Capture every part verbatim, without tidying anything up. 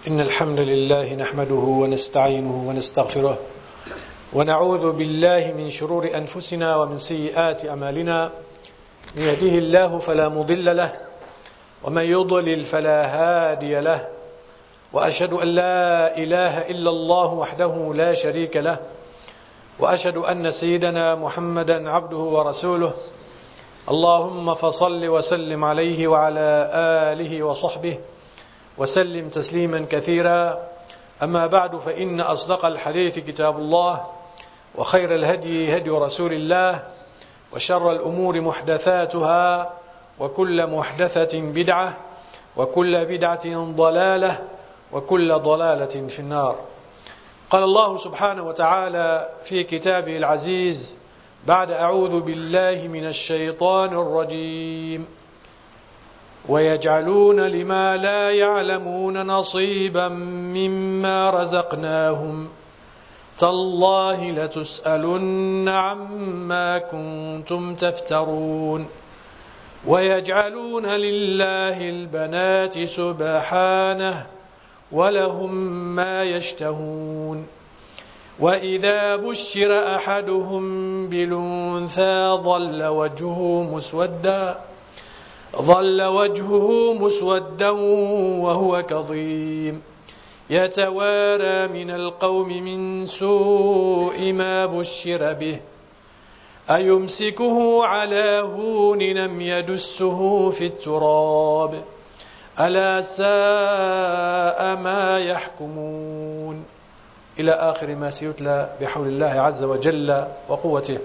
إن الحمد لله نحمده ونستعينه ونستغفره ونعوذ بالله من شرور أنفسنا ومن سيئات أعمالنا. من يهده الله فلا مضل له ومن يضلل فلا هادي له، وأشهد أن لا إله إلا الله وحده لا شريك له، وأشهد أن سيدنا محمدا عبده ورسوله. اللهم فصل وسلم عليه وعلى آله وصحبه وسلم تسليما كثيرا. أما بعد، فإن أصدق الحديث كتاب الله، وخير الهدي هدي رسول الله، وشر الأمور محدثاتها، وكل محدثة بدعة، وكل بدعة ضلالة، وكل ضلالة في النار. قال الله سبحانه وتعالى في كتابه العزيز بعد أعوذ بالله من الشيطان الرجيم: ويجعلون لما لا يعلمون نصيبا مما رزقناهم تالله لتسألن عما كنتم تفترون. ويجعلون لله البنات سبحانه ولهم ما يشتهون. وإذا بشر أحدهم بالأنثى ظل وجهه مسودا ظل وجهه مسودا وهو كظيم يتوارى من القوم من سوء ما بشر به أيمسكه على هون أم يدسه في التراب ألا ساء ما يحكمون. إلى آخر ما سيتلى بحول الله عز وجل وقوته.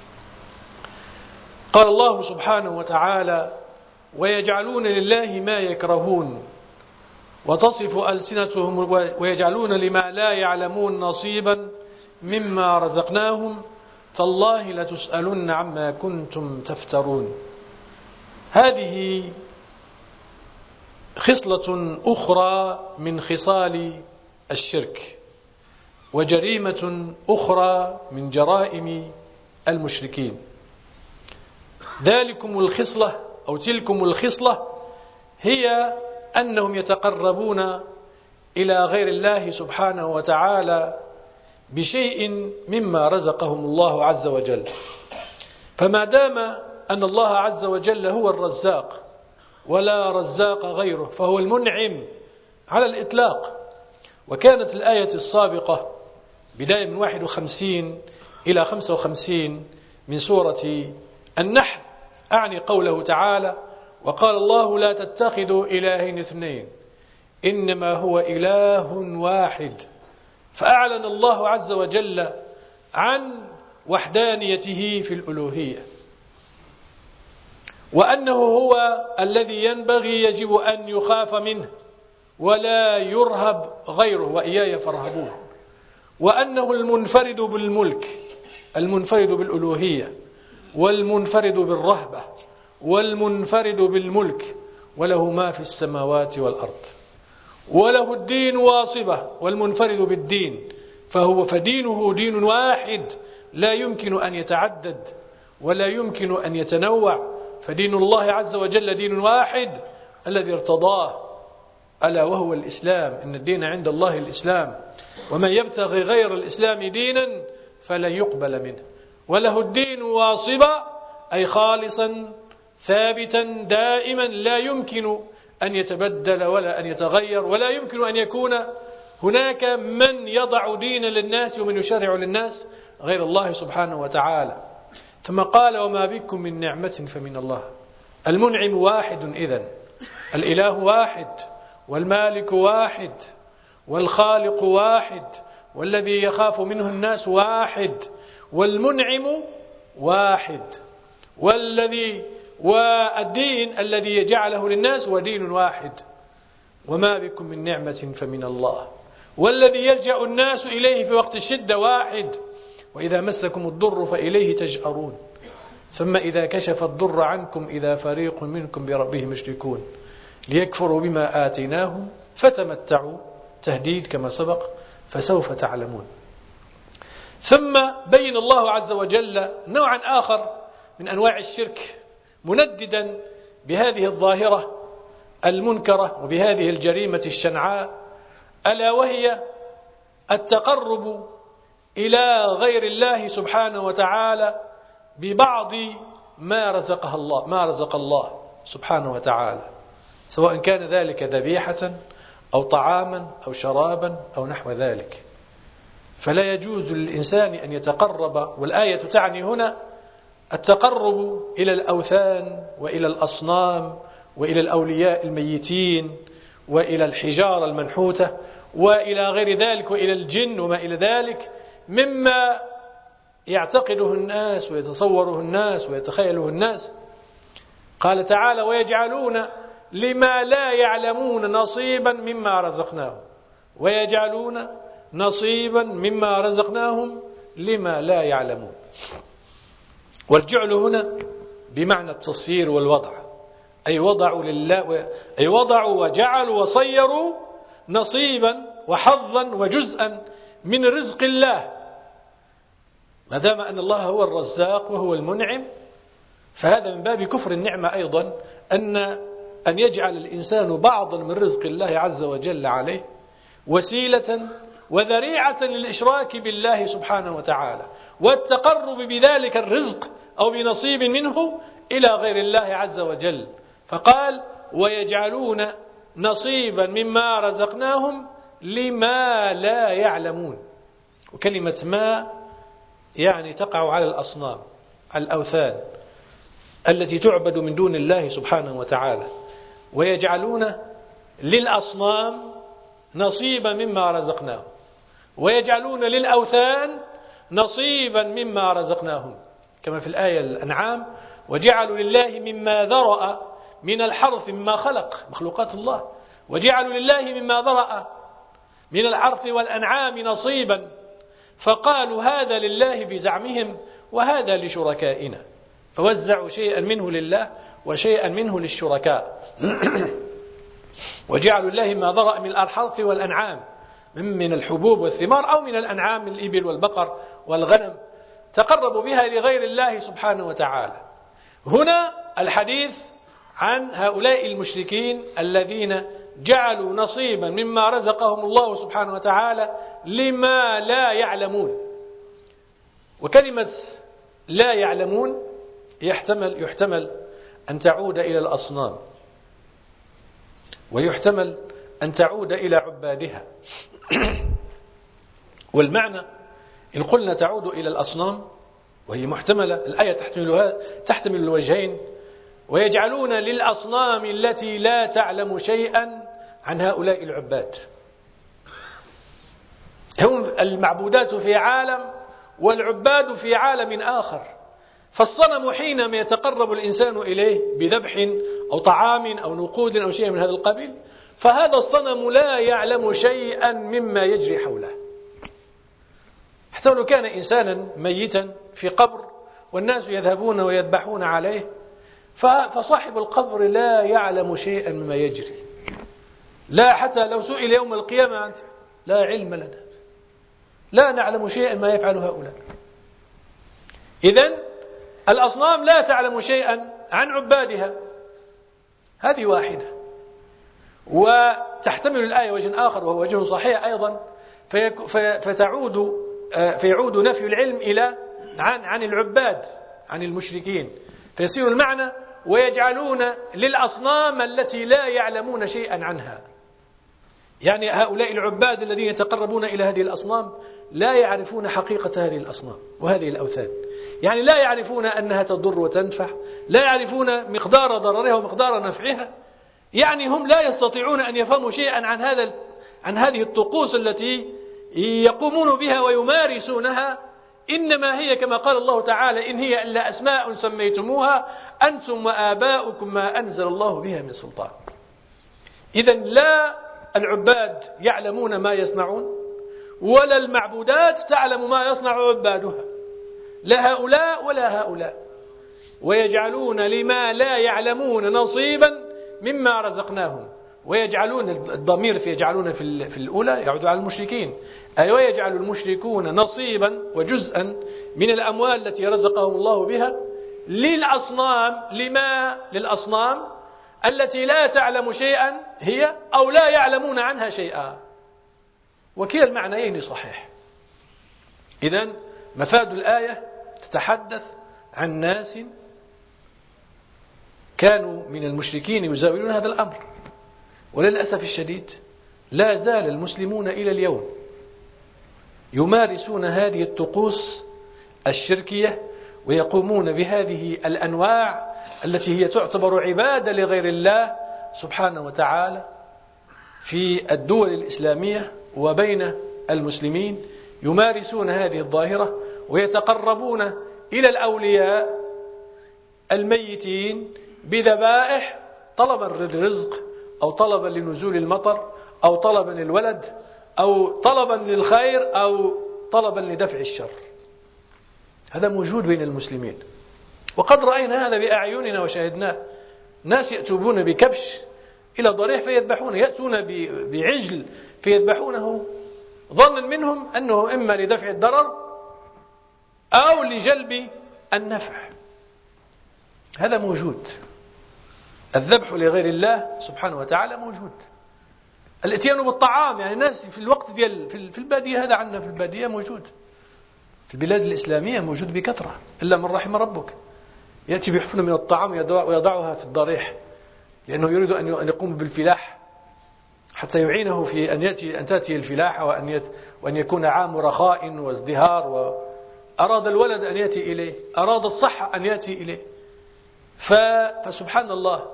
قال الله سبحانه وتعالى: ويجعلون لله ما يكرهون، وتصف ألسنتهم ويجعلون لما لا يعلمون نصيبا مما رزقناهم تالله لتسألن عما كنتم تفترون. هذه خصلة أخرى من خصال الشرك، وجريمة أخرى من جرائم المشركين. ذلكم الخصلة أو تلكم الخصلة هي أنهم يتقربون إلى غير الله سبحانه وتعالى بشيء مما رزقهم الله عز وجل. فما دام أن الله عز وجل هو الرزاق ولا رزاق غيره، فهو المنعم على الإطلاق. وكانت الآية السابقة بداية من واحد وخمسين إلى خمسة وخمسين من سورة النحل، أعني قوله تعالى: وقال الله لا تتخذوا إلهين اثنين إنما هو إله واحد. فأعلن الله عز وجل عن وحدانيته في الألوهية، وأنه هو الذي ينبغي يجب أن يخاف منه ولا يرهب غيره، وإياي فارهبون. وأنه المنفرد بالملك، المنفرد بالألوهية، والمنفرد بالرهبة، والمنفرد بالملك، وله ما في السماوات والأرض، وله الدين واصبة، والمنفرد بالدين، فهو فدينه دين واحد لا يمكن أن يتعدد ولا يمكن أن يتنوع. فدين الله عز وجل دين واحد الذي ارتضاه، ألا وهو الإسلام. إن الدين عند الله الإسلام، ومن يبتغي غير الإسلام دينا فلن يقبل منه. وله الدين واصبا، أي خالصا ثابتا دائما لا يمكن أن يتبدل ولا أن يتغير، ولا يمكن أن يكون هناك من يضع دينا للناس ومن يشرع للناس غير الله سبحانه وتعالى. ثم قال: وما بكم من نعمة فمن الله. المنعم واحد إذن، الإله واحد، والمالك واحد، والخالق واحد، والذي يخاف منه الناس واحد، والمنعم واحد، والذي والدين الذي جعله للناس ودين واحد. وما بكم من نعمة فمن الله، والذي يلجأ الناس إليه في وقت الشدة واحد، وإذا مسكم الضر فإليه تجأرون، ثم إذا كشف الضر عنكم إذا فريق منكم بربهم يشركون ليكفروا بما آتيناهم فتمتعوا، تهديد كما سبق، فسوف تعلمون. ثم بين الله عز وجل نوعا آخر من أنواع الشرك، منددا بهذه الظاهرة المنكرة وبهذه الجريمة الشنعاء ألا وهي التقرب إلى غير الله سبحانه وتعالى ببعض ما رزقها الله ما رزق الله سبحانه وتعالى، سواء كان ذلك ذبيحة أو طعاما أو شرابا أو نحو ذلك. فلا يجوز للإنسان أن يتقرب، والآية تعني هنا التقرب إلى الأوثان وإلى الأصنام وإلى الأولياء الميتين وإلى الحجارة المنحوتة وإلى غير ذلك وإلى الجن وما إلى ذلك مما يعتقده الناس ويتصوره الناس ويتخيله الناس. قال تعالى: ويجعلون لما لا يعلمون نصيبا مما رزقناهم ويجعلون نصيبا مما رزقناهم لما لا يعلمون. والجعل هنا بمعنى التصيير والوضع، أي وضعوا لله أي وضعوا وجعلوا وصيروا نصيبا وحظا وجزءا من رزق الله. ما دام أن الله هو الرزاق وهو المنعم، فهذا من باب كفر النعمة أيضا، أن أن يجعل الإنسان بعضا من رزق الله عز وجل عليه وسيلة وذريعة للإشراك بالله سبحانه وتعالى والتقرب بذلك الرزق أو بنصيب منه إلى غير الله عز وجل. فقال: ويجعلون نصيبا مما رزقناهم لما لا يعلمون. وكلمة ما يعني تقع على الأصنام، على الأوثان التي تعبد من دون الله سبحانه وتعالى. ويجعلون للأصنام نصيبا مما رزقناهم ويجعلون للأوثان نصيبا مما رزقناهم، كما في الآية الأنعام: وجعلوا لله مما ذرأ من الحرث مما خلق، مخلوقات الله، وجعلوا لله مما ذرأ من الحرث والأنعام نصيبا، فقالوا هذا لله بزعمهم وهذا لشركائنا، فوزعوا شيئا منه لله وشيئا منه للشركاء. وجعلوا لله ما ذرأ من الحرث والأنعام من الحبوب والثمار أو من الأنعام من الإبل والبقر والغنم، تقربوا بها لغير الله سبحانه وتعالى. هنا الحديث عن هؤلاء المشركين الذين جعلوا نصيبا مما رزقهم الله سبحانه وتعالى لما لا يعلمون. وكلمة لا يعلمون يحتمل يحتمل أن تعود إلى الأصنام، ويحتمل أن تعود إلى عبادها. والمعنى إن قلنا تعود إلى الأصنام وهي محتملة، الآية تحتمل تحتمل الوجهين: ويجعلون للأصنام التي لا تعلم شيئا عن هؤلاء العباد. هم المعبودات في عالم والعباد في عالم آخر. فالصنم حينما يتقرب الإنسان إليه بذبح أو طعام أو نقود أو شيء من هذا القبيل، فهذا الصنم لا يعلم شيئا مما يجري حوله. حتى لو كان إنسانا ميتا في قبر والناس يذهبون ويذبحون عليه، فصاحب القبر لا يعلم شيئا مما يجري. لا، حتى لو سئل يوم القيامة: لا علم لنا، لا نعلم شيئا ما يفعل هؤلاء. إذن الأصنام لا تعلم شيئا عن عبادها، هذه واحدة. وتحتمل الآية وجه آخر وهو وجه صحيح أيضا، فتعود فيعود نفي العلم إلى عن عن العباد، عن المشركين، فيصير المعنى: ويجعلون للأصنام التي لا يعلمون شيئا عنها. يعني هؤلاء العباد الذين يتقربون إلى هذه الأصنام لا يعرفون حقيقة هذه الأصنام وهذه الأوثان، يعني لا يعرفون أنها تضر وتنفع، لا يعرفون مقدار ضررها ومقدار نفعها. يعني هم لا يستطيعون أن يفهموا شيئا عن هذا عن هذه الطقوس التي يقومون بها ويمارسونها. إنما هي كما قال الله تعالى: إن هي إلا أسماء سميتموها أنتم وآباؤكم ما أنزل الله بها من سلطان. إذن لا العباد يعلمون ما يصنعون، ولا المعبودات تعلم ما يصنع عبادها، لا هؤلاء ولا هؤلاء. ويجعلون لما لا يعلمون نصيبا مما رزقناهم. ويجعلون، الضمير في يجعلون في, في الأولى يعود على المشركين، أي ويجعل المشركون نصيبا وجزءا من الأموال التي رزقهم الله بها للأصنام. لما؟ للأصنام التي لا تعلم شيئا هي، أو لا يعلمون عنها شيئا. وكلا المعنيين صحيح. إذن مفاد الآية تتحدث عن ناس كانوا من المشركين يزاولون هذا الأمر، وللأسف الشديد لا زال المسلمون إلى اليوم يمارسون هذه الطقوس الشركية ويقومون بهذه الأنواع التي هي تعتبر عبادة لغير الله سبحانه وتعالى في الدول الإسلامية وبين المسلمين. يمارسون هذه الظاهرة ويتقربون إلى الأولياء الميتين بذبائح طلبا للرزق أو طلبا لنزول المطر أو طلبا للولد أو طلبا للخير أو طلبا لدفع الشر. هذا موجود بين المسلمين، وقد رأينا هذا بأعيننا وشاهدناه. ناس يأتون بكبش إلى ضريح فيذبحون، يأتون بعجل فيذبحونه ظنا منهم أنه إما لدفع الضرر أو لجلب النفع. هذا موجود. الذبح لغير الله سبحانه وتعالى موجود. الاتيان بالطعام، يعني الناس في الوقت ديال في البادية، هذا عندنا في البادية موجود، في البلاد الإسلامية موجود بكثرة إلا من رحم ربك. يأتي بحفنة من الطعام ويضعها في الضريح لأنه يريد أن يقوم بالفلاح حتى يعينه في أن يأتي أن تأتي الفلاحة وأن يت وأن يكون عام رخاء وازدهار، وأراد الولد أن يأتي إليه، أراد الصحة أن يأتي إليه. فسبحان الله،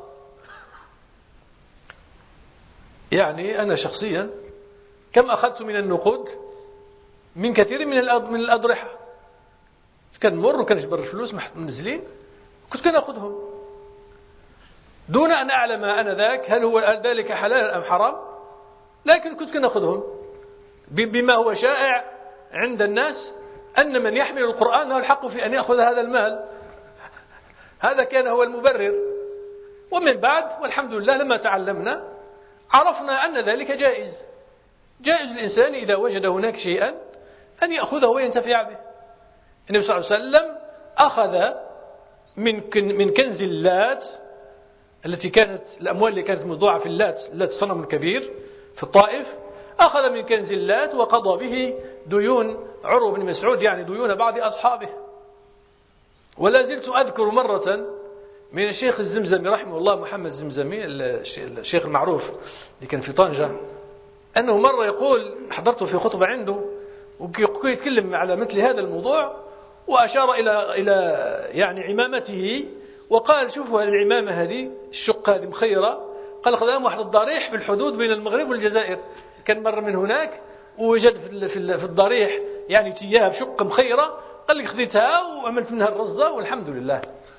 يعني أنا شخصيا كم أخذت من النقود من كثير من من الأضرحة، كان مر وكان جبر الفلوس منزلين، كنت كان أخذهم دون أن أعلم أنا ذاك هل هو ذلك حلال أم حرام، لكن كنت كان أخذهم بما هو شائع عند الناس أن من يحمل القرآن له الحق في أن يأخذ هذا المال. هذا كان هو المبرر. ومن بعد والحمد لله لما تعلمنا عرفنا أن ذلك جائز. جائز الإنسان إذا وجد هناك شيئا أن يأخذه وينتفع به. النبي صلى الله عليه وسلم أخذ من من كنز اللات التي كانت الأموال اللي كانت موضوعة في اللات، اللات صنم كبير في الطائف، أخذ من كنز اللات وقضى به ديون عروة بن مسعود، يعني ديون بعض أصحابه. ولا زلت أذكر مرة من الشيخ الزمزمي رحمه الله، محمد الزمزمي الشيخ المعروف اللي كان في طنجة، أنه مرة يقول، حضرته في خطبة عنده وكي يتكلم على مثل هذا الموضوع، وأشار إلى إلى يعني عمامته وقال شوفوا هذه العمامة هذه الشق هذه مخيرة، قال خذها واحد الضريح في الحدود بين المغرب والجزائر، كان مر من هناك ووجد في في الضريح يعني تياب بشق مخيرة، قال لي خذيتها وعملت منها الرزة والحمد لله.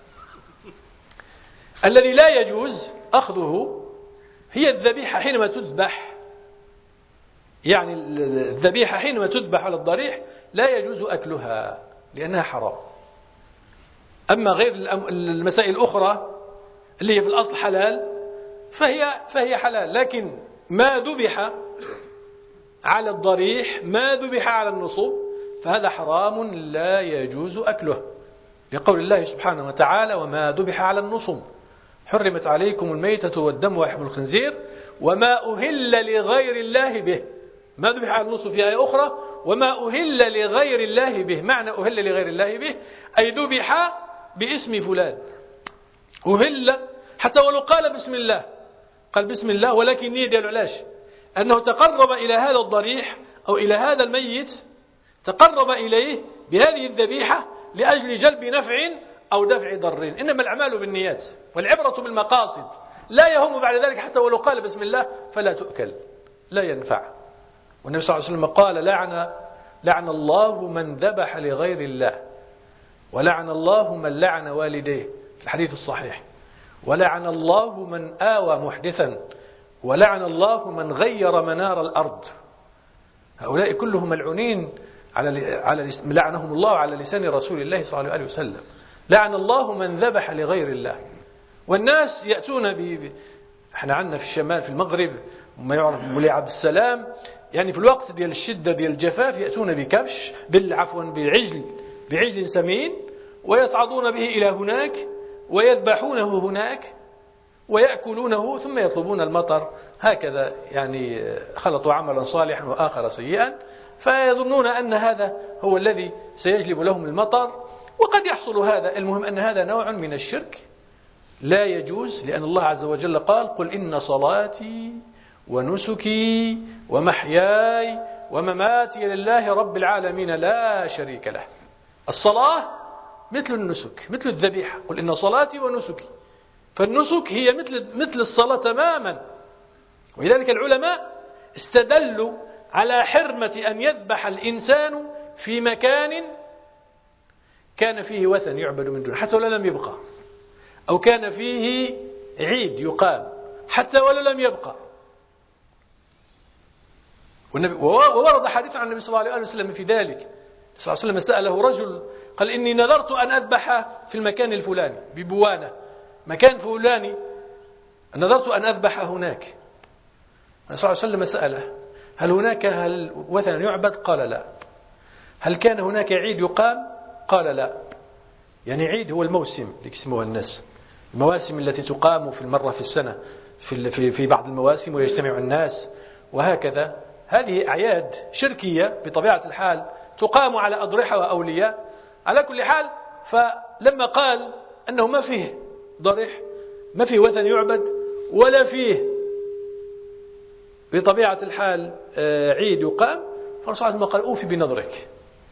الذي لا يجوز أخذه هي الذبيحة حينما تذبح، يعني الذبيحة حينما تذبح على الضريح لا يجوز أكلها لأنها حرام. أما غير المسائل الأخرى اللي هي في الأصل حلال فهي فهي حلال، لكن ما ذبح على الضريح، ما ذبح على النصب، فهذا حرام لا يجوز أكله، لقول الله سبحانه وتعالى: وما ذبح على النصب حرمت عليكم الميتة والدم ولحم الخنزير وما أهل لغير الله به. ما ذبح على النصب في آية أخرى وما أهل لغير الله به. معنى أهل لغير الله به أي ذبح باسم فلان، أهل حتى ولو قال بسم الله، قال بسم الله ولكن نية ديالو علاش؟ أنه تقرب إلى هذا الضريح أو إلى هذا الميت، تقرب إليه بهذه الذبيحة لأجل جلب نفع أو دفع ضر. إنما الأعمال بالنيات والعبرة بالمقاصد. لا يهم بعد ذلك حتى ولو قال بسم الله فلا تؤكل، لا ينفع. والنبي صلى الله عليه وسلم قال: لعن لعن الله من ذبح لغير الله، ولعن الله من لعن والديه في الحديث الصحيح، ولعن الله من آوى محدثا، ولعن الله من غير منار الأرض. هؤلاء كلهم ملعونين على على لعنهم الله على لسان رسول الله صلى الله عليه وسلم. لعن الله من ذبح لغير الله. والناس يأتون ب احنا عندنا في الشمال في المغرب ما يعرف بولي عبد السلام، يعني في الوقت ديال الشدة ديال الجفاف يأتون بكبش بالعفوا بعجل بعجل سمين ويصعدون به إلى هناك ويذبحونه هناك ويأكلونه ثم يطلبون المطر. هكذا يعني خلطوا عملا صالحا وآخر سيئا، فيظنون أن هذا هو الذي سيجلب لهم المطر، وقد يحصل هذا. المهم أن هذا نوع من الشرك لا يجوز، لأن الله عز وجل قال: قل إن صلاتي ونسكي ومحياي ومماتي لله رب العالمين لا شريك له. الصلاة مثل النسك، مثل الذبيحة. قل إن صلاتي ونسكي، فالنسك هي مثل مثل الصلاة تماما. ولذلك العلماء استدلوا على حرمة أن يذبح الإنسان في مكان كان فيه وثن يعبد من دونه حتى ولو لم يبقى، أو كان فيه عيد يقام حتى ولو لم يبقى. وورد حديث عن النبي صلى الله عليه وسلم في ذلك. صلى الله عليه وسلم سأله رجل قال: إني نذرت أن أذبح في المكان الفلاني ببوانة، مكان فلاني نذرت أن أذبح هناك. صلى الله عليه وسلم سأله: هل هناك هل وثن يعبد؟ قال: لا. هل كان هناك عيد يقام؟ قال: لا. يعني عيد هو الموسم اللي يسموها الناس، المواسم التي تقام في المرة في السنة، في في في بعض المواسم ويجتمع الناس وهكذا. هذه أعياد شركية بطبيعة الحال تقام على أضرحة وأولياء. على كل حال، فلما قال أنه ما فيه ضريح، ما فيه وثن يعبد، ولا فيه بطبيعة الحال عيد يقام، فالرسول صلى الله عليه وسلم قال: أوفي بنظرك.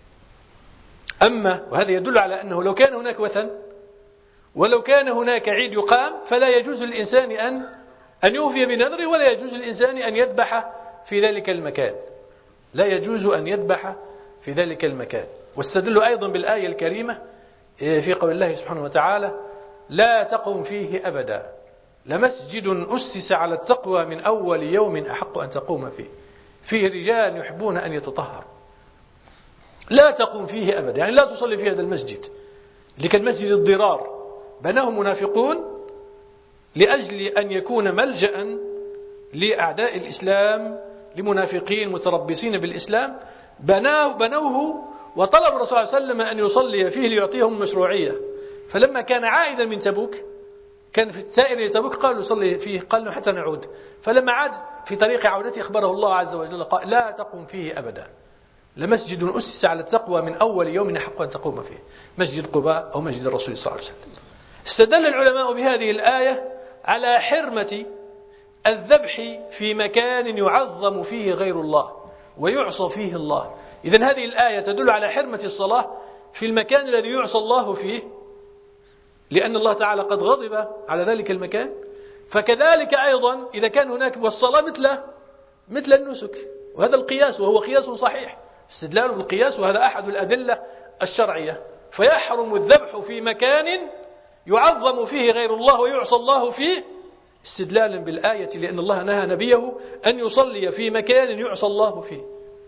أما وهذا يدل على أنه لو كان هناك وثن ولو كان هناك عيد يقام فلا يجوز للإنسان أن أن يوفي بنذره، ولا يجوز للإنسان أن يذبح في ذلك المكان، لا يجوز أن يذبح في ذلك المكان. واستدلوا أيضا بالآية الكريمة في قول الله سبحانه وتعالى: لا تقم فيه أبدا لمسجد أسس على التقوى من أول يوم أحق أن تقوم فيه فيه رجال يحبون أن يتطهروا. لا تقم فيه أبدا، يعني لا تصلي في هذا المسجد، لكن مسجد الضرار بناه منافقون لأجل أن يكون ملجأ لأعداء الإسلام، لمنافقين متربصين بالإسلام. بناه بنوه وطلب الرسول صلى الله عليه وسلم أن يصلي فيه ليعطيهم المشروعية. فلما كان عائدا من تبوك، كان في السائر لتبوك، قالوا يصلي فيه، قال حتى نعود. فلما عاد في طريق عودته أخبره الله عز وجل قال: لا تقم فيه أبدا لمسجد أسس على التقوى من أول يوم أحق أن تقوم فيه، مسجد قباء أو مسجد الرسول صلى الله عليه وسلم. استدل العلماء بهذه الآية على حرمة الذبح في مكان يعظم فيه غير الله ويعصى فيه الله. إذن هذه الآية تدل على حرمة الصلاة في المكان الذي يعصى الله فيه، لأن الله تعالى قد غضب على ذلك المكان. فكذلك أيضا إذا كان هناك، والصلاة مثل مثل النسك، وهذا القياس وهو قياس صحيح، استدلال بالقياس، وهذا أحد الأدلة الشرعية. فيحرم الذبح في مكان يعظم فيه غير الله ويعصى الله فيه استدلالا بالآية، لأن الله نهى نبيه أن يصلي في مكان يعصى الله فيه،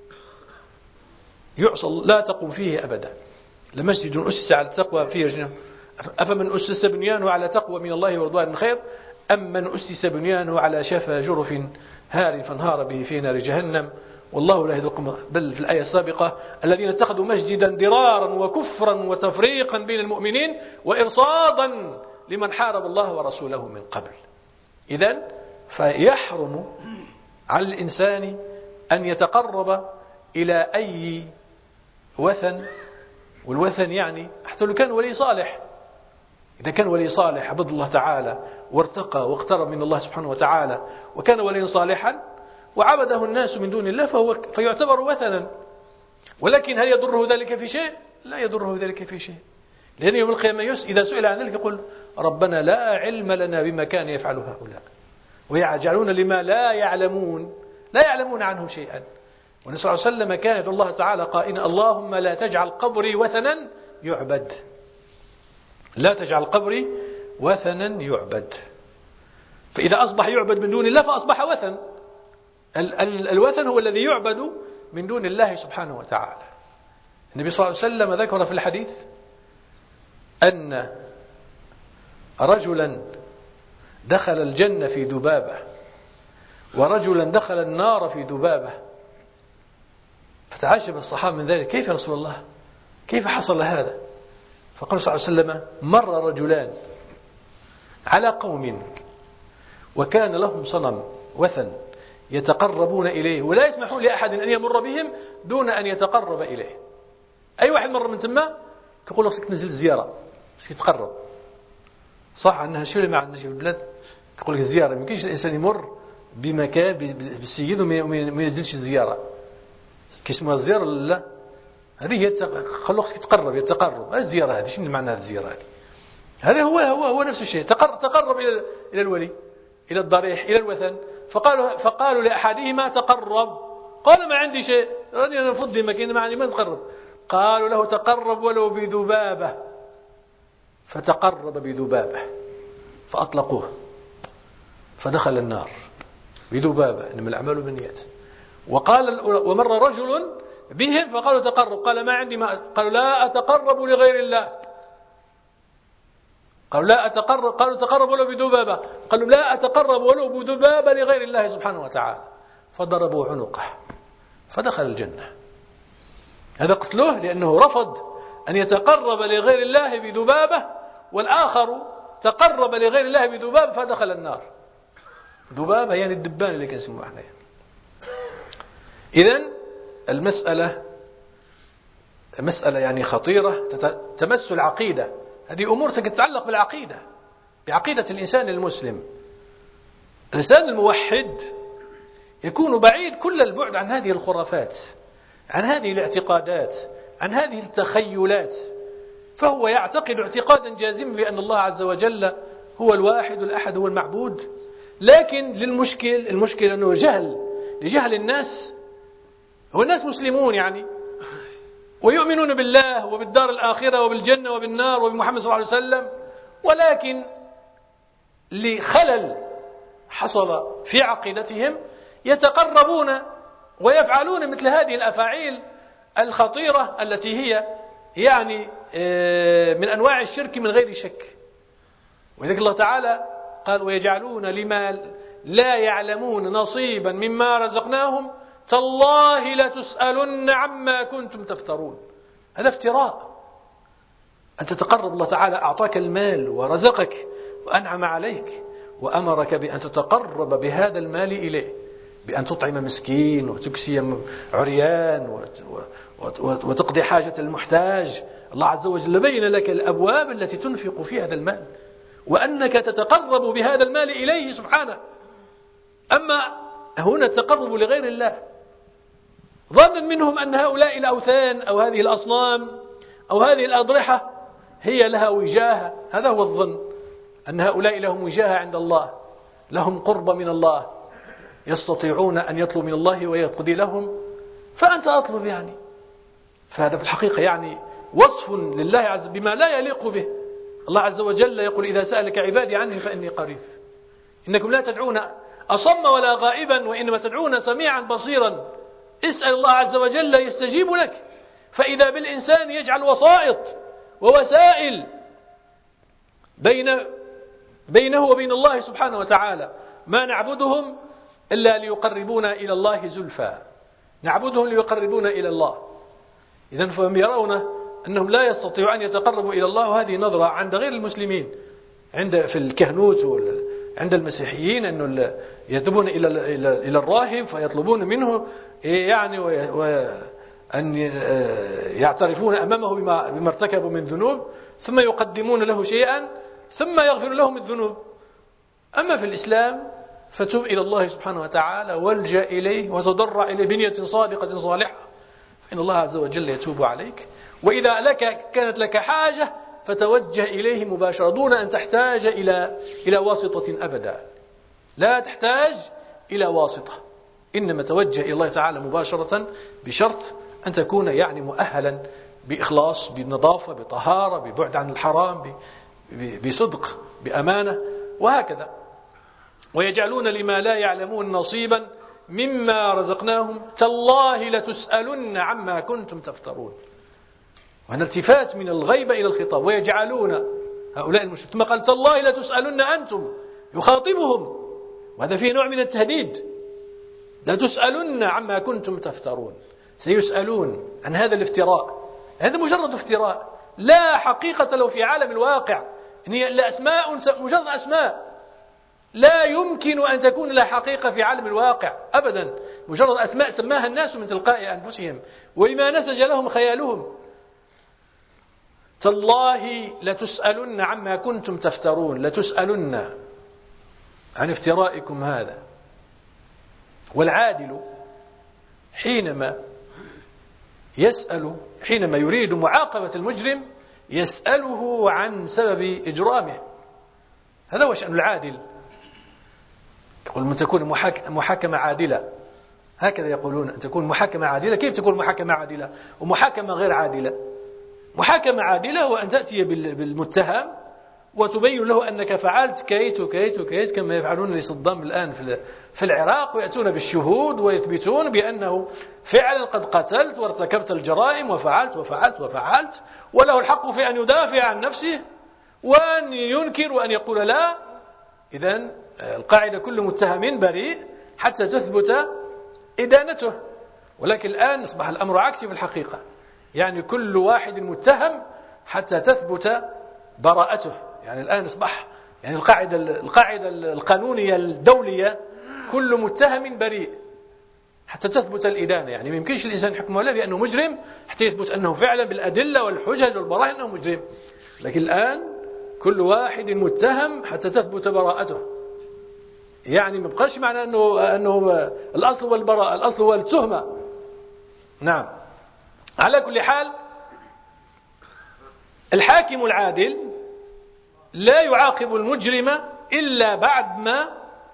يعصى لا تقم فيه أبدا لمسجد أسس على التقوى فيه رجال. أفمن أسس بنيانه على تقوى من الله ورضوان خير أم من أسس بنيانه على شفا جرف هار فانهار به في نار جهنم والله لا يهدي القوم. بل في الآية السابقة: الذين اتخذوا مسجدا ضرارا وكفرا وتفريقا بين المؤمنين وإرصادا لمن حارب الله ورسوله من قبل. إذن فيحرم على الإنسان أن يتقرب إلى أي وثن، والوثن يعني حتى لو كان ولي صالح، إذا كان ولي صالح عبد الله تعالى وارتقى واقترب من الله سبحانه وتعالى وكان وليا صالحا وعبده الناس من دون الله فهو فيعتبر وثنا. ولكن هل يضره ذلك في شيء؟ لا يضره ذلك في شيء، لأن يوم القيامة إذا سئل عن ذلك يقول: ربنا لا علم لنا بما كان يفعل هؤلاء، ويجعلون لما لا يعلمون لا يعلمون عنه شيئا. والنبي صلى الله عليه وسلم كان يدعو الله تعالى قائلا: اللهم لا تجعل قبري وثنا يعبد، لا تجعل قبري وثنا يعبد. فإذا أصبح يعبد من دون الله فأصبح وثن. ال ال الوثن هو الذي يعبد من دون الله سبحانه وتعالى. النبي صلى الله عليه وسلم ذكر في الحديث أن رجلا دخل الجنة في ذبابة ورجلا دخل النار في ذبابة، فتعجب الصحابة من ذلك: كيف يا رسول الله؟ كيف حصل هذا؟ فقال صلى الله عليه وسلم: مر رجلان على قوم وكان لهم صنم وثن يتقربون إليه ولا يسمحون لأحد أن يمر بهم دون أن يتقرب إليه. أي واحد مر من ثم كيقول له خصك تنزل الزيارة، خصك تقرب. صح أنها شو اللي ما عندناش في البلاد، كيقول لك الزيارة ما يمكنش الإنسان يمر بمكان بالسيد وما ينزلش الزيارة، كيسموها الزيارة لا، هذه هي خلو خصك تقرب، هي التقرب. الزيارة هذه شنو معنى هذه الزيارة هذه؟ هذا هو هو هو نفس الشيء، تقرب تقرب إلى إلى الولي، إلى الضريح، إلى الوثن. فقالوا فقالوا لأحدهما تقرب، قال ما عندي شيء، راني أنا نفضي مكان ما عندي، ما نتقرب. قالوا له تقرب ولو بذبابة، فتقرب بذبابة فأطلقوه فدخل النار بذبابة، إنما الأعمال بالنيات. وقال ومر رجل بهم فقالوا تقرب، قال ما عندي ما، قالوا لا أتقرب لغير الله، قالوا لا أتقرب، قالوا تقرب ولو بذبابة، قالوا لا أتقرب ولو بذبابة لغير الله سبحانه وتعالى، فضربوا عنقه فدخل الجنة. هذا قتلوه لأنه رفض أن يتقرب لغير الله بذبابة، والآخر تقرب لغير الله بذبابة فدخل النار. ذبابة يعني الدبان اللي كان اسمه احنا. إذن المسألة مسألة يعني خطيرة تمس العقيدة، هذه أمور تتعلق بالعقيدة، بعقيدة الإنسان المسلم. الإنسان الموحد يكون بعيد كل البعد عن هذه الخرافات، عن هذه الاعتقادات، عن هذه التخيلات، فهو يعتقد اعتقادا جازما بأن الله عز وجل هو الواحد الأحد، هو المعبود. لكن للمشكل المشكل أنه جهل، لجهل الناس. هو الناس مسلمون يعني، ويؤمنون بالله وبالدار الآخرة وبالجنة وبالنار وبمحمد صلى الله عليه وسلم، ولكن لخلل حصل في عقيدتهم يتقربون ويفعلون مثل هذه الأفاعيل الخطيرة التي هي يعني من أنواع الشرك من غير شك. وذلك الله تعالى قال ويجعلون لما لا يعلمون نصيبا مما رزقناهم تالله لتسألن عما كنتم تفترون. هذا افتراء. أن تتقرب، الله تعالى أعطاك المال ورزقك وأنعم عليك وأمرك بأن تتقرب بهذا المال إليه، بأن تطعم مسكين وتكسي عريان وتقضي حاجة المحتاج. الله عز وجل بين لك الأبواب التي تنفق في هذا المال، وأنك تتقرب بهذا المال إليه سبحانه. أما هنا التقرب لغير الله، ظنا منهم أن هؤلاء الأوثان أو هذه الأصنام أو هذه الأضرحة هي لها وجاهة. هذا هو الظن، أن هؤلاء لهم وجاهة عند الله، لهم قرب من الله، يستطيعون أن يطلبوا من الله ويقضي لهم، فأنت أطلب يعني. فهذا في الحقيقة يعني وصف لله عز بما لا يليق به. الله عز وجل يقول إذا سألك عبادي عني فإني قريب، إنكم لا تدعون أصم ولا غائبا وإنما تدعون سميعا بصيرا. اسأل الله عز وجل يستجيب لك. فإذا بالإنسان يجعل وسائط ووسائل بين بينه وبين الله سبحانه وتعالى. ما نعبدهم إلا ليقربونا إلى الله زلفى، نعبدهم ليقربونا إلى الله. إذن فهم يرون أنهم لا يستطيعون أن يتقربوا إلى الله، وهذه نظرة عند غير المسلمين، عند في الكهنوت عند المسيحيين، أنه يذهبون إلى إلى الراهب فيطلبون منه يعني وأن يعترفون أمامه بما بما ارتكبوا من ذنوب، ثم يقدمون له شيئا ثم يغفر لهم الذنوب. أما في الإسلام فتوب إلى الله سبحانه وتعالى والجأ إليه وتضرع إليه بنية صادقة صالحة، فإن الله عز وجل يتوب عليك. وإذا لك كانت لك حاجة فتوجه إليه مباشرة دون أن تحتاج إلى إلى واسطة أبدا. لا تحتاج إلى واسطة، إنما توجه إلى الله تعالى مباشرة، بشرط أن تكون يعني مؤهلا بإخلاص، بنظافة، بطهارة، ببعد عن الحرام، بصدق، بأمانة، وهكذا. ويجعلون لما لا يعلمون نصيبا مما رزقناهم تالله لتسألن عما كنتم تفترون. وهذا التفات من الغيبة إلى الخطاب. ويجعلون هؤلاء المشركين، ثم قال تالله لتسألن أنتم، يخاطبهم، وهذا فيه نوع من التهديد. لتسألن عما كنتم تفترون، سيسألون عن هذا الافتراء. هذا مجرد افتراء لا حقيقة له في عالم الواقع، إن هي أسماء مجرد أسماء. لا يمكن أن تكون لها حقيقة في عالم الواقع أبدا، مجرد أسماء سماها الناس من تلقاء أنفسهم ولما نسج لهم خيالهم. تالله لتسألن عما كنتم تفترون، لتسألن عن افترائكم هذا. والعادل حينما يسأل، حينما يريد معاقبة المجرم يسأله عن سبب إجرامه، هذا هو شأن العادل. يقول من تكون محاكمة عادلة، هكذا يقولون أن تكون محاكمة عادلة. كيف تكون محاكمة عادلة ومحاكمة غير عادلة؟ محاكمة عادلة هو أن تأتي بالمتهم وتبين له أنك فعلت كيت وكيت وكيت، كما يفعلون لصدام الآن في العراق، ويأتون بالشهود ويثبتون بأنه فعلا قد قتلت وارتكبت الجرائم وفعلت وفعلت وفعلت، وله الحق في أن يدافع عن نفسه وأن ينكر وأن يقول لا. إذن القاعدة كل متهم بريء حتى تثبت إدانته. ولكن الآن أصبح الأمر عكسي في الحقيقة، يعني كل واحد متهم حتى تثبت براءته. يعني الآن أصبح يعني القاعدة القاعدة القانونية الدولية كل متهم بريء حتى تثبت الإدانة. يعني ما يمكنش الإنسان يحكم له بأنه مجرم حتى يثبت أنه فعلا بالأدلة والحجج والبراهين أنه مجرم. لكن الآن كل واحد متهم حتى تثبت براءته. يعني ما بقاش معنى أنه أنه الأصل هو البراءة، الأصل هو التهمة. نعم. على كل حال الحاكم العادل لا يعاقب المجرم إلا بعد ما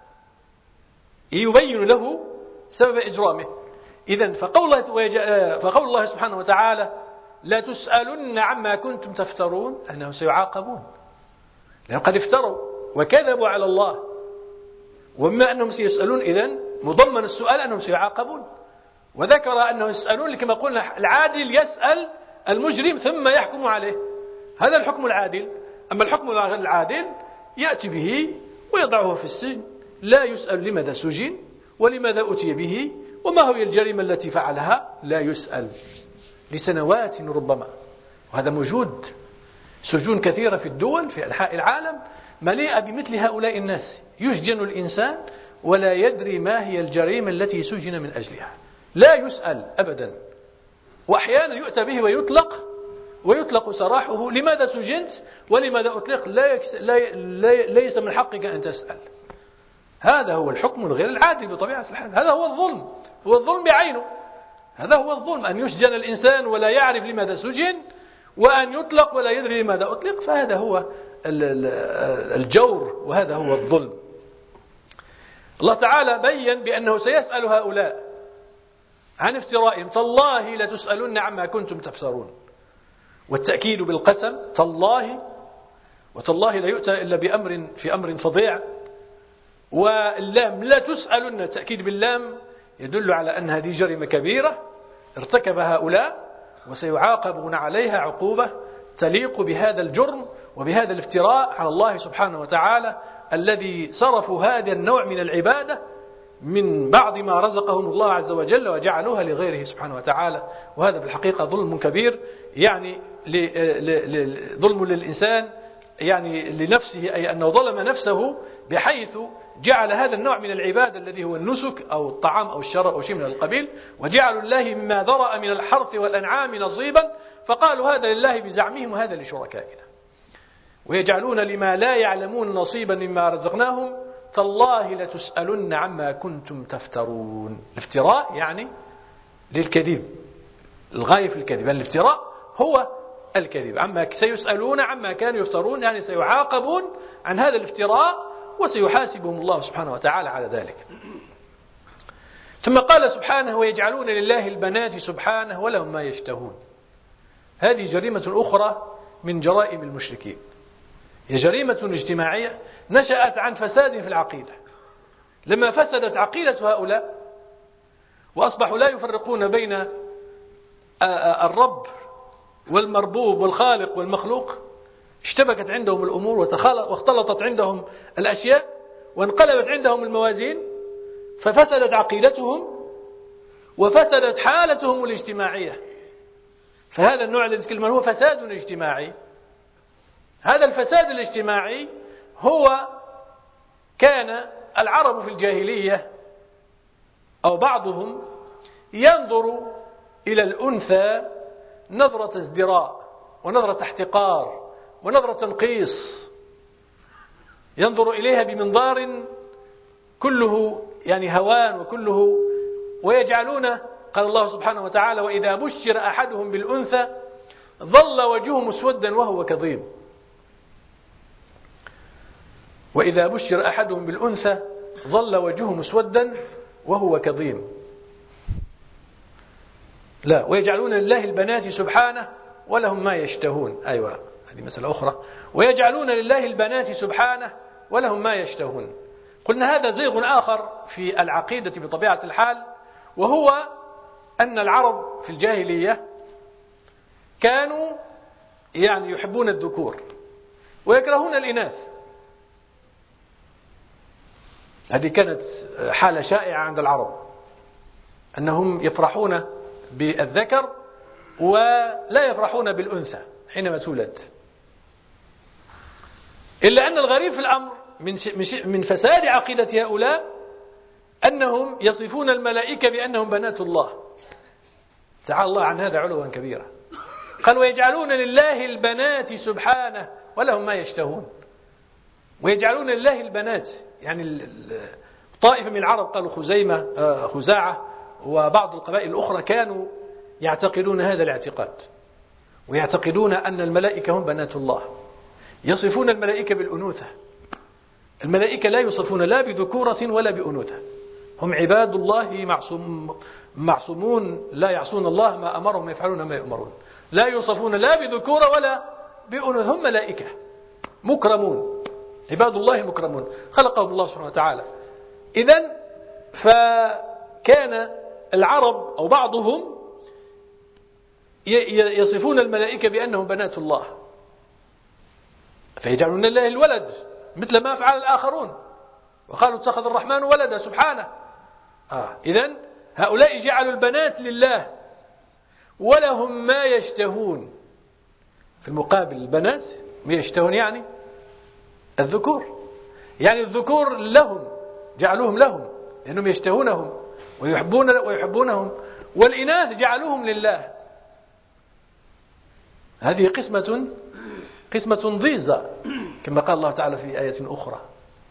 يبين له سبب إجرامه. إذن فقول الله, فقول الله سبحانه وتعالى لا تسألن عما كنتم تفترون، أنهم سيعاقبون لأنهم قد افتروا وكذبوا على الله، وبما أنهم سيسألون إذن مضمن السؤال أنهم سيعاقبون. وذكر أنهم يسألون كما قلنا العادل يسأل المجرم ثم يحكم عليه، هذا الحكم العادل. أما الحكم العادل يأتي به ويضعه في السجن، لا يسأل لماذا سجن ولماذا أتي به وما هي الجريمة التي فعلها، لا يسأل لسنوات ربما. وهذا موجود، سجون كثيرة في الدول في أنحاء العالم مليئة بمثل هؤلاء الناس، يسجن الإنسان ولا يدري ما هي الجريمة التي سجن من أجلها، لا يسأل أبدا. وأحيانا يؤتى به ويطلق ويطلق سراحه، لماذا سجنت ولماذا أطلق، لا يكس... لا... لا... ليس من حقك أن تسأل. هذا هو الحكم الغير العادل بطبيعة الحال، هذا هو الظلم، هو الظلم بعينه. هذا هو الظلم، أن يسجن الإنسان ولا يعرف لماذا سجن، وأن يطلق ولا يدري لماذا أطلق، فهذا هو الجور وهذا هو الظلم. الله تعالى بيّن بأنه سيسأل هؤلاء عن افترائهم، تالله لتسألن عما كنتم تفترون. والتأكيد بالقسم تالله، وتالله لا يؤتى إلا بأمر في أمر فظيع. واللام لا تسألن، التأكيد باللام يدل على أن هذه جريمة كبيرة ارتكبها هؤلاء وسيعاقبون عليها عقوبة تليق بهذا الجرم وبهذا الافتراء على الله سبحانه وتعالى الذي صرفوا هذا النوع من العبادة من بعض ما رزقهم الله عز وجل وجعلوها لغيره سبحانه وتعالى. وهذا بالحقيقة ظلم كبير، يعني ظلم للإنسان يعني لنفسه، أي أنه ظلم نفسه بحيث جعل هذا النوع من العبادة الذي هو النسك أو الطعام أو الشراب أو شيء من القبيل، وجعلوا الله مما ذرأ من الحرث والأنعام نصيبا، فقالوا هذا لله بزعمهم وهذا لشركائنا، ويجعلون لما لا يعلمون نصيبا مما رزقناهم، تالله لتسألن عما كنتم تفترون. الافتراء يعني للكذب، الغاية في الكذب، يعني الافتراء هو الكذب. عما سيسألون عما كانوا يفترون، يعني سيعاقبون عن هذا الافتراء وسيحاسبهم الله سبحانه وتعالى على ذلك. ثم قال سبحانه ويجعلون لله البنات سبحانه ولهم ما يشتهون. هذه جريمة أخرى من جرائم المشركين، هي جريمة اجتماعية نشأت عن فساد في العقيدة. لما فسدت عقيدة هؤلاء وأصبحوا لا يفرقون بين الرب والمربوب والخالق والمخلوق، اشتبكت عندهم الأمور واختلطت عندهم الأشياء وانقلبت عندهم الموازين، ففسدت عقيدتهم وفسدت حالتهم الاجتماعية. فهذا النوع الذي نتكلم عنه هو فساد اجتماعي. هذا الفساد الاجتماعي هو كان العرب في الجاهلية أو بعضهم ينظر إلى الأنثى نظرة ازدراء ونظرة احتقار ونظرة تنقيص، ينظر إليها بمنظار كله يعني هوان وكله، ويجعلون، قال الله سبحانه وتعالى: وإذا بشر أحدهم بالأنثى ظل وجهه مسودا وهو كظيم. وإذا بشر أحدهم بالأنثى ظل وجهه مسودا وهو كظيم. لا، ويجعلون لله البنات سبحانه ولهم ما يشتهون. أيوة، هذه مسألة أخرى. ويجعلون لله البنات سبحانه ولهم ما يشتهون. قلنا هذا زيغ آخر في العقيدة بطبيعة الحال، وهو أن العرب في الجاهلية كانوا يعني يحبون الذكور ويكرهون الإناث. هذه كانت حالة شائعة عند العرب، أنهم يفرحون بالذكر ولا يفرحون بالأنثى حينما تولد. إلا أن الغريب في الأمر من من فساد عقيدة هؤلاء أنهم يصفون الملائكة بأنهم بنات الله، تعالى الله عن هذا علوا كبيرا. قال: ويجعلون لله البنات سبحانه ولهم ما يشتهون. ويجعلون لله البنات، يعني طائفة من العرب قالوا خزيمة خزاعة وبعض القبائل الأخرى كانوا يعتقدون هذا الاعتقاد، ويعتقدون أن الملائكة هم بنات الله، يصفون الملائكة بالأنوثة. الملائكة لا يصفون لا بذكورة ولا بأنوثة، هم عباد الله معصوم معصومون لا يعصون الله ما أمرهم يفعلون ما يؤمرون، لا يوصفون لا بذكورة ولا بأنوثة، هم ملائكة مكرمون، عباد الله مكرمون خلقهم الله سبحانه وتعالى. إذن فكان العرب أو بعضهم يصفون الملائكة بأنهم بنات الله، فيجعلون الله الولد مثل ما فعل الآخرون وقالوا اتخذ الرحمن ولدا سبحانه. آه. إذن هؤلاء جعلوا البنات لله ولهم ما يشتهون. في المقابل البنات ما يشتهون يعني الذكور، يعني الذكور لهم، جعلوهم لهم لأنهم يشتهونهم ويحبون ويحبونهم، والإناث جعلوهم لله. هذه قسمة قسمة ضيزة كما قال الله تعالى في آية أخرى: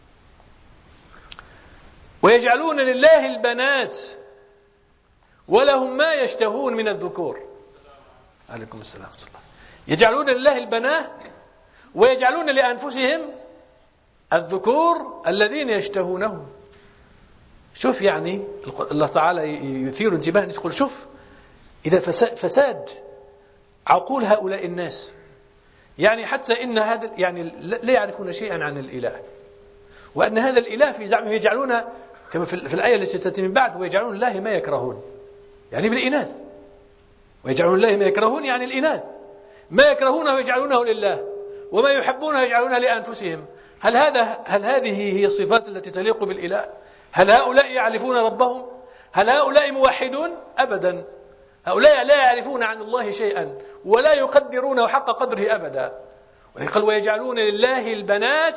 ويجعلون لله البنات ولهم ما يشتهون من الذكور. عليكم السلام ورحمة الله. يجعلون لله البنات ويجعلون لأنفسهم الذكور الذين يشتهونهم. شوف يعني الله تعالى يثير انتباه يقول: شوف إذا فساد عقول هؤلاء الناس، يعني حتى إن هذا يعني لا يعرفون شيئا عن الإله، وأن هذا الإله في زعمهم يجعلون كما في الآية التي تأتي من بعد: ويجعلون الله ما يكرهون، يعني بالإناث. ويجعلون الله ما يكرهون يعني الإناث، ما يكرهونه يجعلونه لله، وما يحبونه يجعلونه لأنفسهم. هل هذا هل هذه هي الصفات التي تليق بالإله؟ هل هؤلاء يعرفون ربهم؟ هل هؤلاء موحدون؟ أبدا، هؤلاء لا يعرفون عن الله شيئا ولا يقدرونه حق قدره أبدا. ويقول: ويجعلون لله البنات،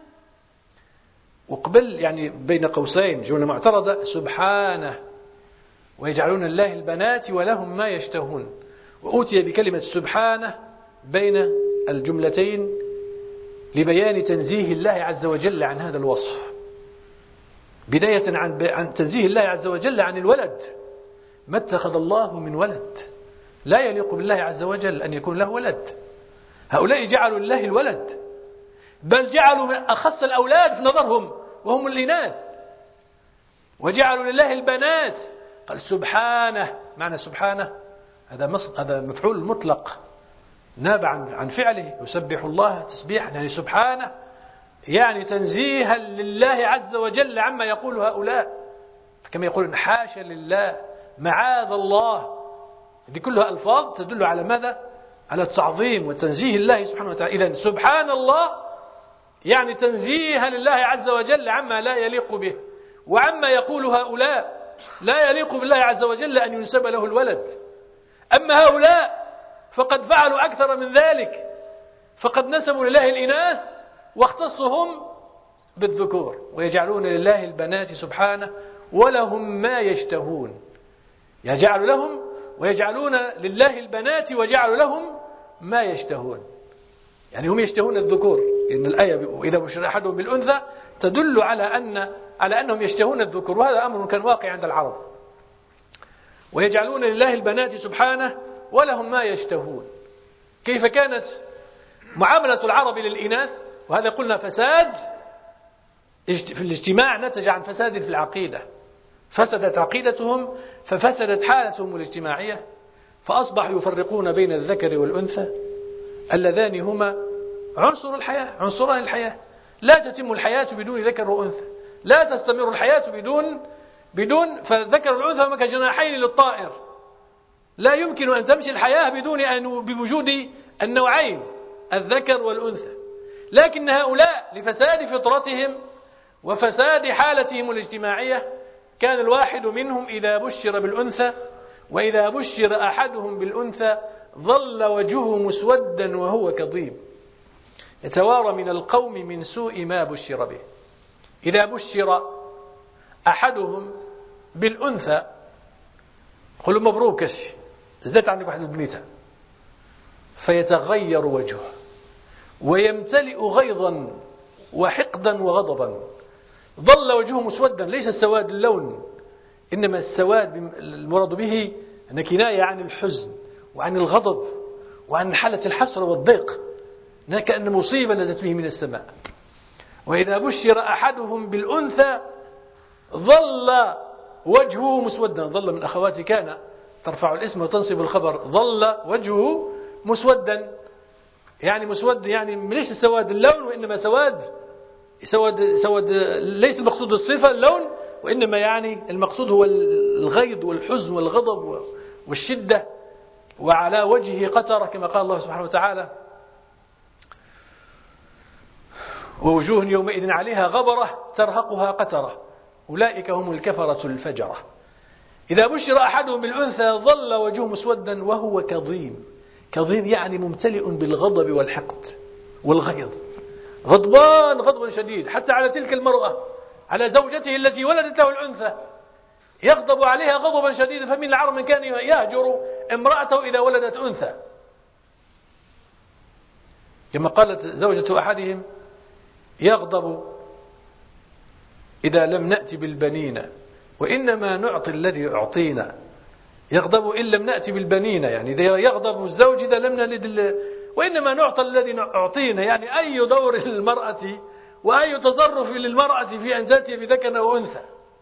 وقبل يعني بين قوسين جملة معترضة: سبحانه. ويجعلون لله البنات ولهم ما يشتهون. وأوتي بكلمة سبحانه بين الجملتين لبيان تنزيه الله عز وجل عن هذا الوصف، بداية عن عن تنزيه الله عز وجل عن الولد. ما اتخذ الله من ولد، لا يليق بالله عز وجل أن يكون له ولد. هؤلاء جعلوا لله الولد، بل جعلوا من أخص الأولاد في نظرهم وهم الإناث. وجعلوا لله البنات، قال سبحانه. معنى سبحانه هذا هذا مفعول مطلق نابع عن عن فعله، يسبح الله تسبيحا، يعني سبحانه يعني تنزيها لله عز وجل عما يقول هؤلاء. كما يقولون: حاشا لله، معاذ الله. هذه كلها ألفاظ تدل على ماذا؟ على التعظيم وتنزيه الله سبحانه وتعالى. إذن سبحان الله يعني تنزيها لله عز وجل عما لا يليق به وعما يقول هؤلاء. لا يليق بالله عز وجل أن ينسب له الولد. أما هؤلاء فقد فعلوا أكثر من ذلك، فقد نسبوا لله الإناث واختصهم بالذكور ويجعلون لله البنات سبحانه ولهم ما يشتهون. يجعل لهم ويجعلون لله البنات وجعلوا لهم ما يشتهون، يعني هم يشتهون الذكور. إن الآية إذا بشر أحدهم بالأنثى تدل على أن على أنهم يشتهون الذكور، وهذا أمر كان واقع عند العرب. ويجعلون لله البنات سبحانه ولهم ما يشتهون. كيف كانت معاملة العرب للإناث؟ وهذا قلنا فساد في الاجتماع نتج عن فساد في العقيدة، فسدت عقيدتهم ففسدت حالتهم الاجتماعية، فأصبحوا يفرقون بين الذكر والأنثى اللذان هما عنصر الحياة، عنصران الحياة. لا تتم الحياة بدون ذكر وأنثى، لا تستمر الحياة بدون بدون فالذكر والأنثى هما كجناحين للطائر، لا يمكن أن تمشي الحياة بدون أن بوجود النوعين الذكر والأنثى. لكن هؤلاء لفساد فطرتهم وفساد حالتهم الاجتماعية كان الواحد منهم إذا بشر بالأنثى وإذا بشر أحدهم بالأنثى ظل وجهه مسودا وهو كظيم يتوارى من القوم من سوء ما بشر به. إذا بشر أحدهم بالأنثى قلوا مبروك ازدت عندك واحد البنيتها، فيتغير وجهه ويمتلئ غيظا وحقدا وغضبا. ظل وجهه مسودا، ليس السواد اللون، إنما السواد المراد به أن كناية عن الحزن وعن الغضب وعن حالة الحسرة والضيق، كأن مصيبة نزلت به من السماء. وإذا بشر أحدهم بالأنثى ظل وجهه مسودا. ظل من أخوات كان ترفع الاسم وتنصب الخبر. ظل وجهه مسودا، يعني مسود يعني ليس سواد اللون وإنما سواد سواد سواد ليس المقصود الصفة اللون، وإنما يعني المقصود هو الغيظ والحزن والغضب والشدة. وعلى وجهه قترة كما قال الله سبحانه وتعالى: ووجوه يومئذ عليها غبرة ترهقها قترة أولئك هم الكفرة الفجرة. إذا بشر أحدهم بالأنثى ظل وجهه مسودا وهو كظيم. كظيم يعني ممتلئ بالغضب والحقد والغيظ، غضبان غضبا شديد حتى على تلك المرأة، على زوجته التي ولدت له الأنثى، يغضب عليها غضبا شديدا. فمن العرب من كان يهجر امرأته إذا ولدت أنثى، كما قالت زوجة أحدهم: يغضب إذا لم نأتي بالبنين وإنما نعطي الذي أعطينا. يغضب إن لم نأتي بالبنين، يعني إذا يغضب الزوج إذا لم نلد، وإنما نعطى الذي أعطينا، يعني أي دور للمرأة وأي تصرف للمرأة في أن تأتي بذكر أو أنثى.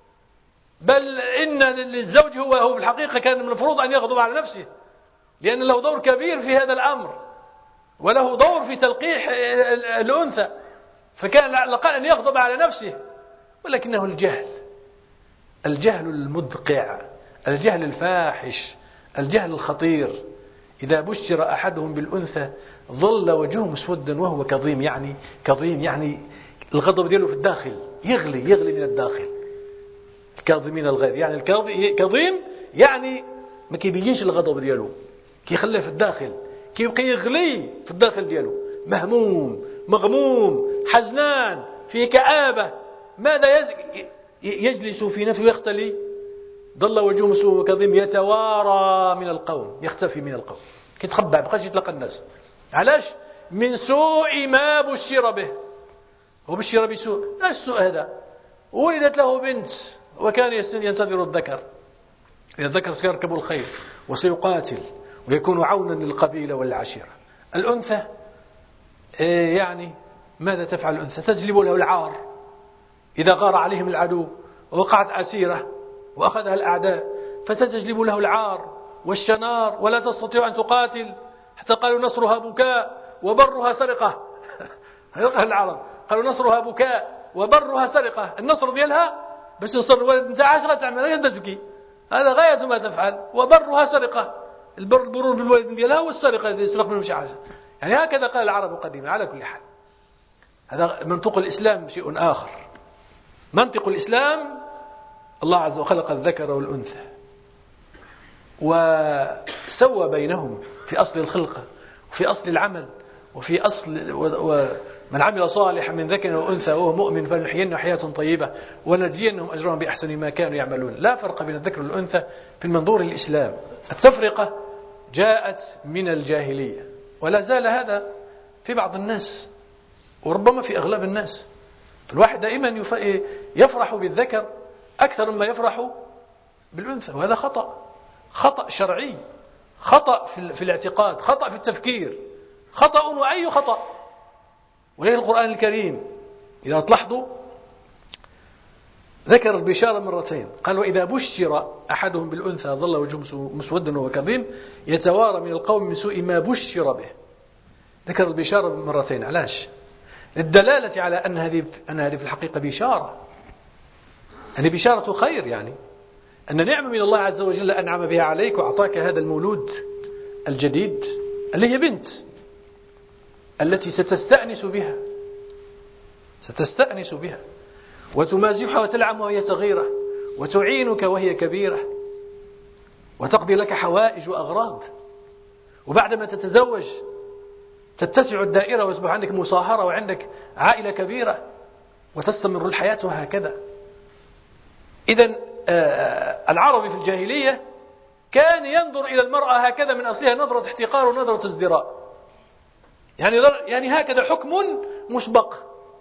بل إن للزوج هو هو بالحقيقة كان من المفروض أن يغضب على نفسه، لأن له دور كبير في هذا الأمر وله دور في تلقيح الأنثى، فكان لقى أن يغضب على نفسه. ولكنه الجهل، الجهل المدقع، الجهل الفاحش، الجهل الخطير. إذا بشر أحدهم بالأنثى ظل وجهه مسودا وهو كظيم، يعني كظيم يعني الغضب دياله في الداخل، يغلي يغلي من الداخل. الكاظمين الغيظ، يعني الكظيم يعني ما كيبينش الغضب دياله، كيخليه في الداخل، كيبقى يغلي في الداخل دياله، مهموم مغموم حزنان في كآبة. ماذا يجلس في نفسه يختلي؟ ظل وجهه مسودا وكظيم يتوارى من القوم، يختفي من القوم، كيتخبى بقاش يتلقى الناس. علاش؟ من سوء ما بشر به. وبشر بسوء، لا السوء هذا ولدت له بنت وكان ينتظر الذكر، إذا الذكر سيركب الخيل وسيقاتل ويكون عونا للقبيلة والعشيرة. الأنثى يعني ماذا تفعل الأنثى؟ تجلب له العار إذا غار عليهم العدو ووقعت أسيرة وأخذها الأعداء، فستجلب له العار والشنار ولا تستطيع أن تقاتل، حتى قالوا نصرها بكاء وبرها سرقة. هيقها العرب قالوا نصرها بكاء وبرها سرقة. النصر ديالها بس نصر الولد نتاعها اش غتعمل؟ غير تبكي، هذا غاية ما تفعل. وبرها سرقة، البر البرور بالولد ديالها والسرقة إذا يسرق منهم شي حاجة. يعني هكذا قال العرب قديما. على كل حال هذا منطق الإسلام شيء آخر. منطق الإسلام الله عز وجل خلق الذكر والأنثى وسوى بينهم في أصل الخلقة وفي أصل العمل وفي أصل ومن عمل صالحا من ذكر وأنثى وهو مؤمن فلنحيينه حياة طيبة ونجزينهم أجرهم بأحسن ما كانوا يعملون. لا فرق بين الذكر والأنثى في المنظور الإسلام. التفرقة جاءت من الجاهلية ولا زال هذا في بعض الناس وربما في أغلب الناس. الواحد دائما يفرح بالذكر أكثر مما يفرح بالأنثى، وهذا خطأ، خطأ شرعي، خطأ في الاعتقاد، خطأ في التفكير، خطأ وأي خطأ. ولكن القرآن الكريم إذا تلاحظوا ذكر البشارة مرتين، قال وإذا بشر أحدهم بالأنثى ظل وجهه مسودا وهو كظيم يتوارى من القوم من سوء ما بشر به. ذكر البشارة مرتين، علاش؟ للدلالة على أن هذه أن هذه في الحقيقة بشارة، أن بشارة خير، يعني أن نعمة من الله عز وجل أنعم بها عليك وأعطاك هذا المولود الجديد اللي هي بنت التي ستستأنس بها ستستأنس بها وتمازحها وتلعب وهي صغيرة وتعينك وهي كبيرة وتقضي لك حوائج وأغراض، وبعدما تتزوج تتسع الدائرة ويصبح عندك مصاهرة وعندك عائلة كبيرة وتستمر الحياة هكذا. إذن العربي في الجاهلية كان ينظر إلى المرأة هكذا من أصلها نظرة احتقار ونظرة ازدراء، يعني يعني هكذا حكم مسبق.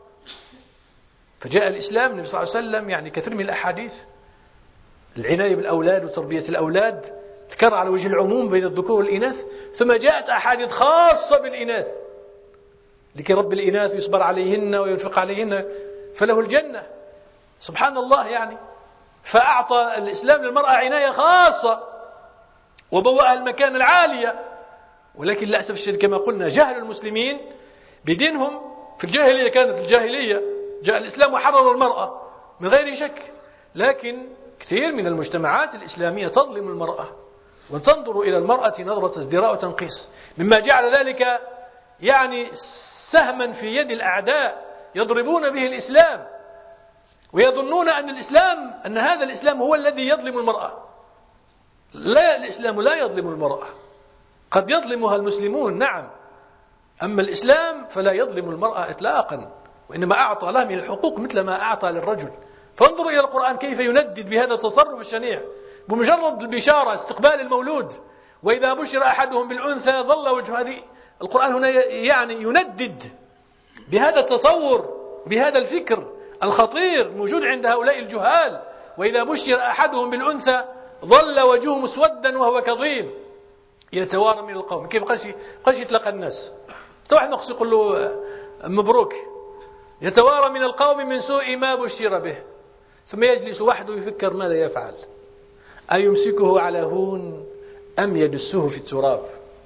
فجاء الإسلام النبي صلى الله عليه وسلم يعني كثير من الأحاديث العناية بالأولاد وتربية الأولاد ذكر على وجه العموم بين الذكور والإناث، ثم جاءت أحاديث خاصة بالإناث لكي رب الإناث يصبر عليهن وينفق عليهن فله الجنة. سبحان الله، يعني فأعطى الإسلام للمرأة عناية خاصة وبوأها المكان العالية. ولكن للأسف الشديد كما قلنا جهل المسلمين بدينهم. في الجاهلية كانت الجاهلية، جاء الإسلام وحرر المرأة من غير شك، لكن كثير من المجتمعات الإسلامية تظلم المرأة وتنظر إلى المرأة نظرة ازدراء وتنقيص، مما جعل ذلك يعني سهما في يد الأعداء يضربون به الإسلام ويظنون أن الإسلام أن هذا الإسلام هو الذي يظلم المرأة. لا، الإسلام لا يظلم المرأة، قد يظلمها المسلمون نعم، أما الإسلام فلا يظلم المرأة إطلاقا، وإنما أعطى لها من الحقوق مثل ما أعطى للرجل. فانظروا إلى القرآن كيف يندد بهذا التصرف الشنيع بمجرد البشارة استقبال المولود. وإذا بشر أحدهم بالأنثى ظل وجه، هذه القرآن هنا يعني يندد بهذا التصور بهذا الفكر الخطير موجود عند هؤلاء الجهال. وإذا بشر أحدهم بالأنثى ظل وجهه مسودا وهو كظيم يتوارى من القوم. كيف قاش قاش يتلقى الناس؟ واحد نقص يقول له مبروك، يتوارى من القوم من سوء ما بشر به، ثم يجلس وحده يفكر ماذا يفعل، أيمسكه على هون أم يدسه في التراب؟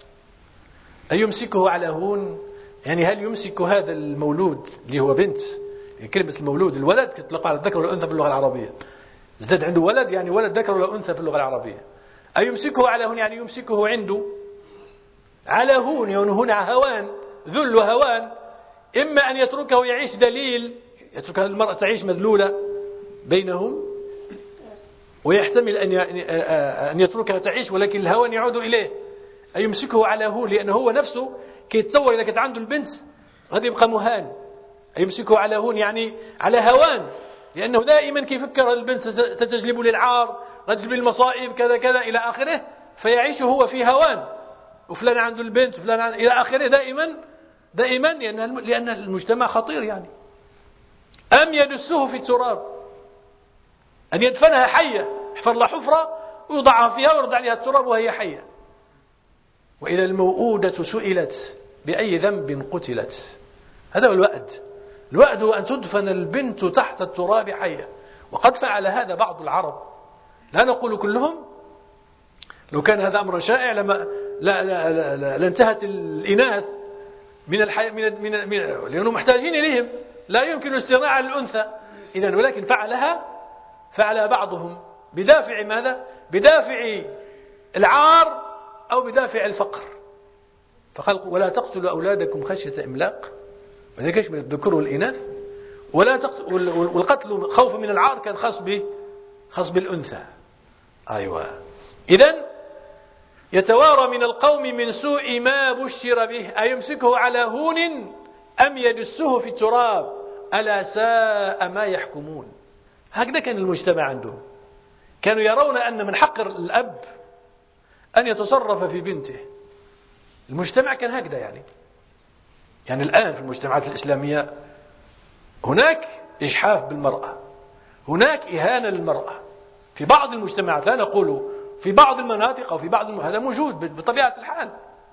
أيمسكه على هون يعني هل يمسك هذا المولود اللي هو بنت، كلمة المولود الولد تطلق على الذكر والأنثى في اللغة العربية، ازداد عنده ولد يعني ولد ذكر ولا أنثى في اللغة العربية. أيمسكه على هون يعني يمسكه عنده على هون، يعني هنا هوان، ذل وهوان، إما أن يتركه يعيش دليل، يترك المرأة تعيش مذلولة بينهم، ويحتمل أن أن يتركها تعيش ولكن الهوان يعود إليه. أيمسكه على هون لأنه هو نفسه كي يتصور إذا كانت عنده البنت غادي يبقى مهان. أيمسكه على هون يعني على هوان، لأنه دائما كيف يفكر البنت ستجلب للعار، غادي تجلب المصائب كذا كذا إلى آخره، فيعيش هو في هوان، وفلان عنده البنت وفلان عنده إلى آخره دائما دائما لأن لأن المجتمع خطير. يعني أم يدسه في التراب، أن يدفنها حية، يحفر لها حفرة ويوضعها فيها ويرد عليها التراب وهي حية. وإذا الموءودة سئلت بأي ذنب قتلت، هذا هو الوأد. الوأد هو أن تدفن البنت تحت التراب حية، وقد فعل هذا بعض العرب، لا نقول كلهم، لو كان هذا أمرا شائع لما لا لا لا لا لانتهت الإناث من الحياة من من, من لأنهم محتاجين إليهم، لا يمكن الاستغناء عن الأنثى إذن، ولكن فعلها فعل بعضهم بدافع ماذا؟ بدافع العار أو بدافع الفقر. فقال ولا تقتلوا أولادكم خشية إملاق، وذلك يشمل الذكور والإناث، ولا تقتل، والقتل خوف من العار كان خاص به خاص بالأنثى. أيوة. إذن يتوارى من القوم من سوء ما بشر به أيمسكه على هون أم يدسه في التراب ألا ساء ما يحكمون. هكذا كان المجتمع عندهم، كانوا يرون أن من حق الأب أن يتصرف في بنته. المجتمع كان هكذا يعني. يعني الآن في المجتمعات الإسلامية هناك إجحاف بالمرأة، هناك إهانة للمرأة في بعض المجتمعات، لا نقول في بعض المناطق أو في بعض الم... هذا موجود بطبيعة الحال.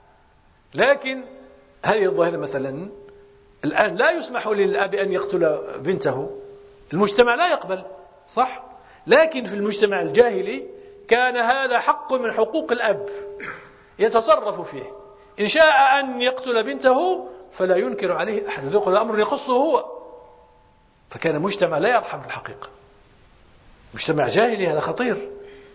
لكن هذه الظاهرة مثلا الآن لا يسمح للأب أن يقتل بنته، المجتمع لا يقبل، صح؟ لكن في المجتمع الجاهلي كان هذا حق من حقوق الأب يتصرف فيه، إن شاء أن يقتل بنته فلا ينكر عليه أحد، يقول أمر يخصه هو. فكان مجتمع لا يرحم في الحقيقة، مجتمع جاهلي، هذا خطير.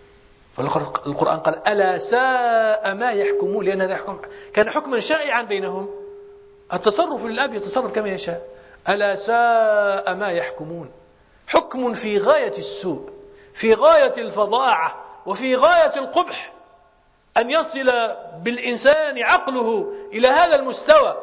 فالقرآن قال ألا ساء ما يحكمون، لأن هذا حكم كان حكما شائعا بينهم، التصرف للأب يتصرف كما يشاء. ألا ساء ما يحكمون، حكم في غاية السوء، في غاية الفظاعة، وفي غاية القبح، أن يصل بالإنسان عقله إلى هذا المستوى.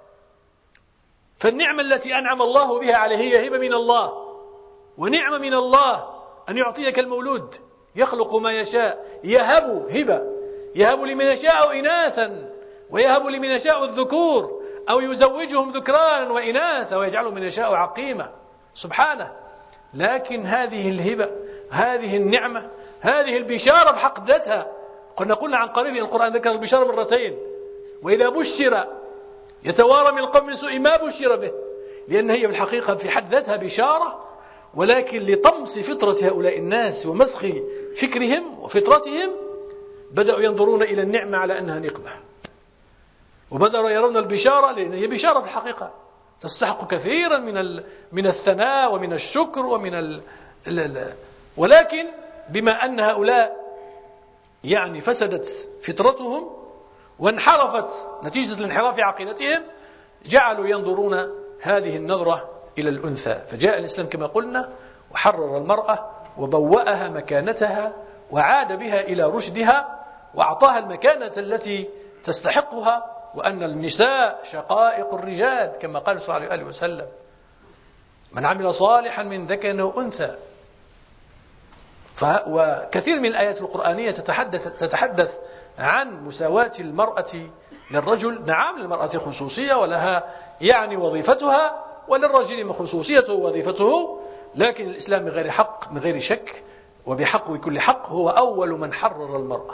فالنعمة التي أنعم الله بها عليه هي هبة من الله، ونعمة من الله أن يعطيك المولود يخلق ما يشاء، يهب هبة، يهب لمن يشاء إناثا ويهب لمن يشاء الذكور أو يزوجهم ذكرانا وإناثا ويجعل من يشاء عقيما، سبحانه. لكن هذه الهبة، هذه النعمة، هذه البشارة بحق ذاتها، قلنا قلنا عن قريب القرآن ذكر البشارة مرتين، وإذا بشر يتوارى من القوم من سوء ما بشر به، لأن هي بالحقيقة في حد ذاتها بشارة، ولكن لطمس فطرة هؤلاء الناس ومسخ فكرهم وفطرتهم بدأوا ينظرون إلى النعمة على أنها نقمة، وبدأوا يرون البشارة لأن هي بشارة في الحقيقة تستحق كثيرا من من الثناء ومن الشكر ومن ال ال ولكن بما أن هؤلاء يعني فسدت فطرتهم وانحرفت نتيجة الانحراف عقيدتهم، جعلوا ينظرون هذه النظرة إلى الأنثى. فجاء الإسلام كما قلنا وحرر المرأة وبوأها مكانتها وعاد بها إلى رشدها وأعطاها المكانة التي تستحقها، وأن النساء شقائق الرجال كما قال صلى الله عليه وسلم: من عمل صالحا من ذكر أو أنثى. وكثير من الآيات القرآنية تتحدث, تتحدث عن مساواة المرأة للرجل. نعم، للمرأة خصوصية ولها يعني وظيفتها، وللرجل خصوصيته ووظيفته، لكن الإسلام من غير حق من غير شك وبحق وكل حق هو أول من حرر المرأة.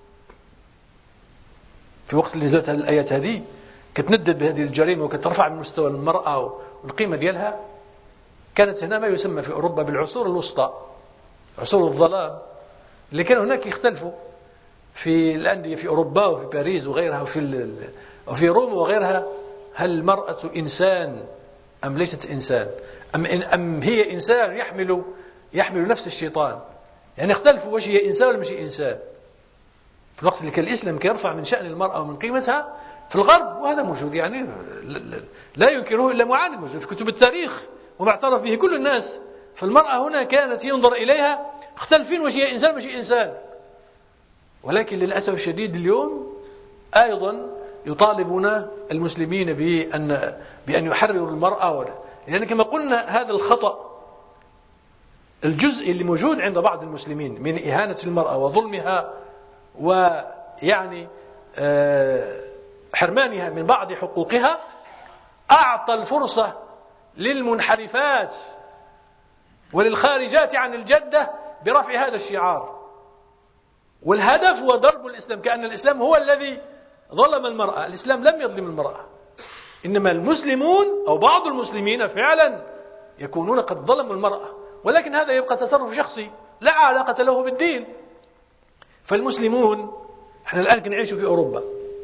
في وقت اللي نزلت هذه الآيات هذه كتندد بهذه الجريمة وكترفع من مستوى المرأة والقيمة ديالها، كانت هنا ما يسمى في أوروبا بالعصور الوسطى، عصور الظلام، اللي كانوا هناك يختلفوا في الأندية في أوروبا وفي باريس وغيرها وفي وفي روما وغيرها، هل المرأة إنسان أم ليست إنسان، أم, أم هي إنسان يحمل يحمل نفس الشيطان. يعني اختلفوا واش هي إنسان ولا مش إنسان. في الوقت اللي كان الإسلام كيرفع من شأن المرأة ومن قيمتها في الغرب، وهذا موجود يعني لا ينكره إلا معاند، موجود في كتب التاريخ ومعترف به كل الناس. فالمرأة هنا كانت ينظر إليها مختلفين واش هي إنسان مش إنسان. ولكن للأسف الشديد اليوم أيضا يطالبون المسلمين بأن بأن يحرروا المرأة، لأن يعني كما قلنا هذا الخطأ الجزء اللي موجود عند بعض المسلمين من إهانة المرأة وظلمها ويعني حرمانها من بعض حقوقها، أعطى الفرصة للمنحرفات وللخارجات عن الجدة برفع هذا الشعار. والهدف هو ضرب الإسلام، كأن الإسلام هو الذي ظلم المرأة. الإسلام لم يظلم المرأة، إنما المسلمون أو بعض المسلمين فعلا يكونون قد ظلموا المرأة، ولكن هذا يبقى تصرف شخصي لا علاقة له بالدين. فالمسلمون احنا الآن كنعيش في أوروبا،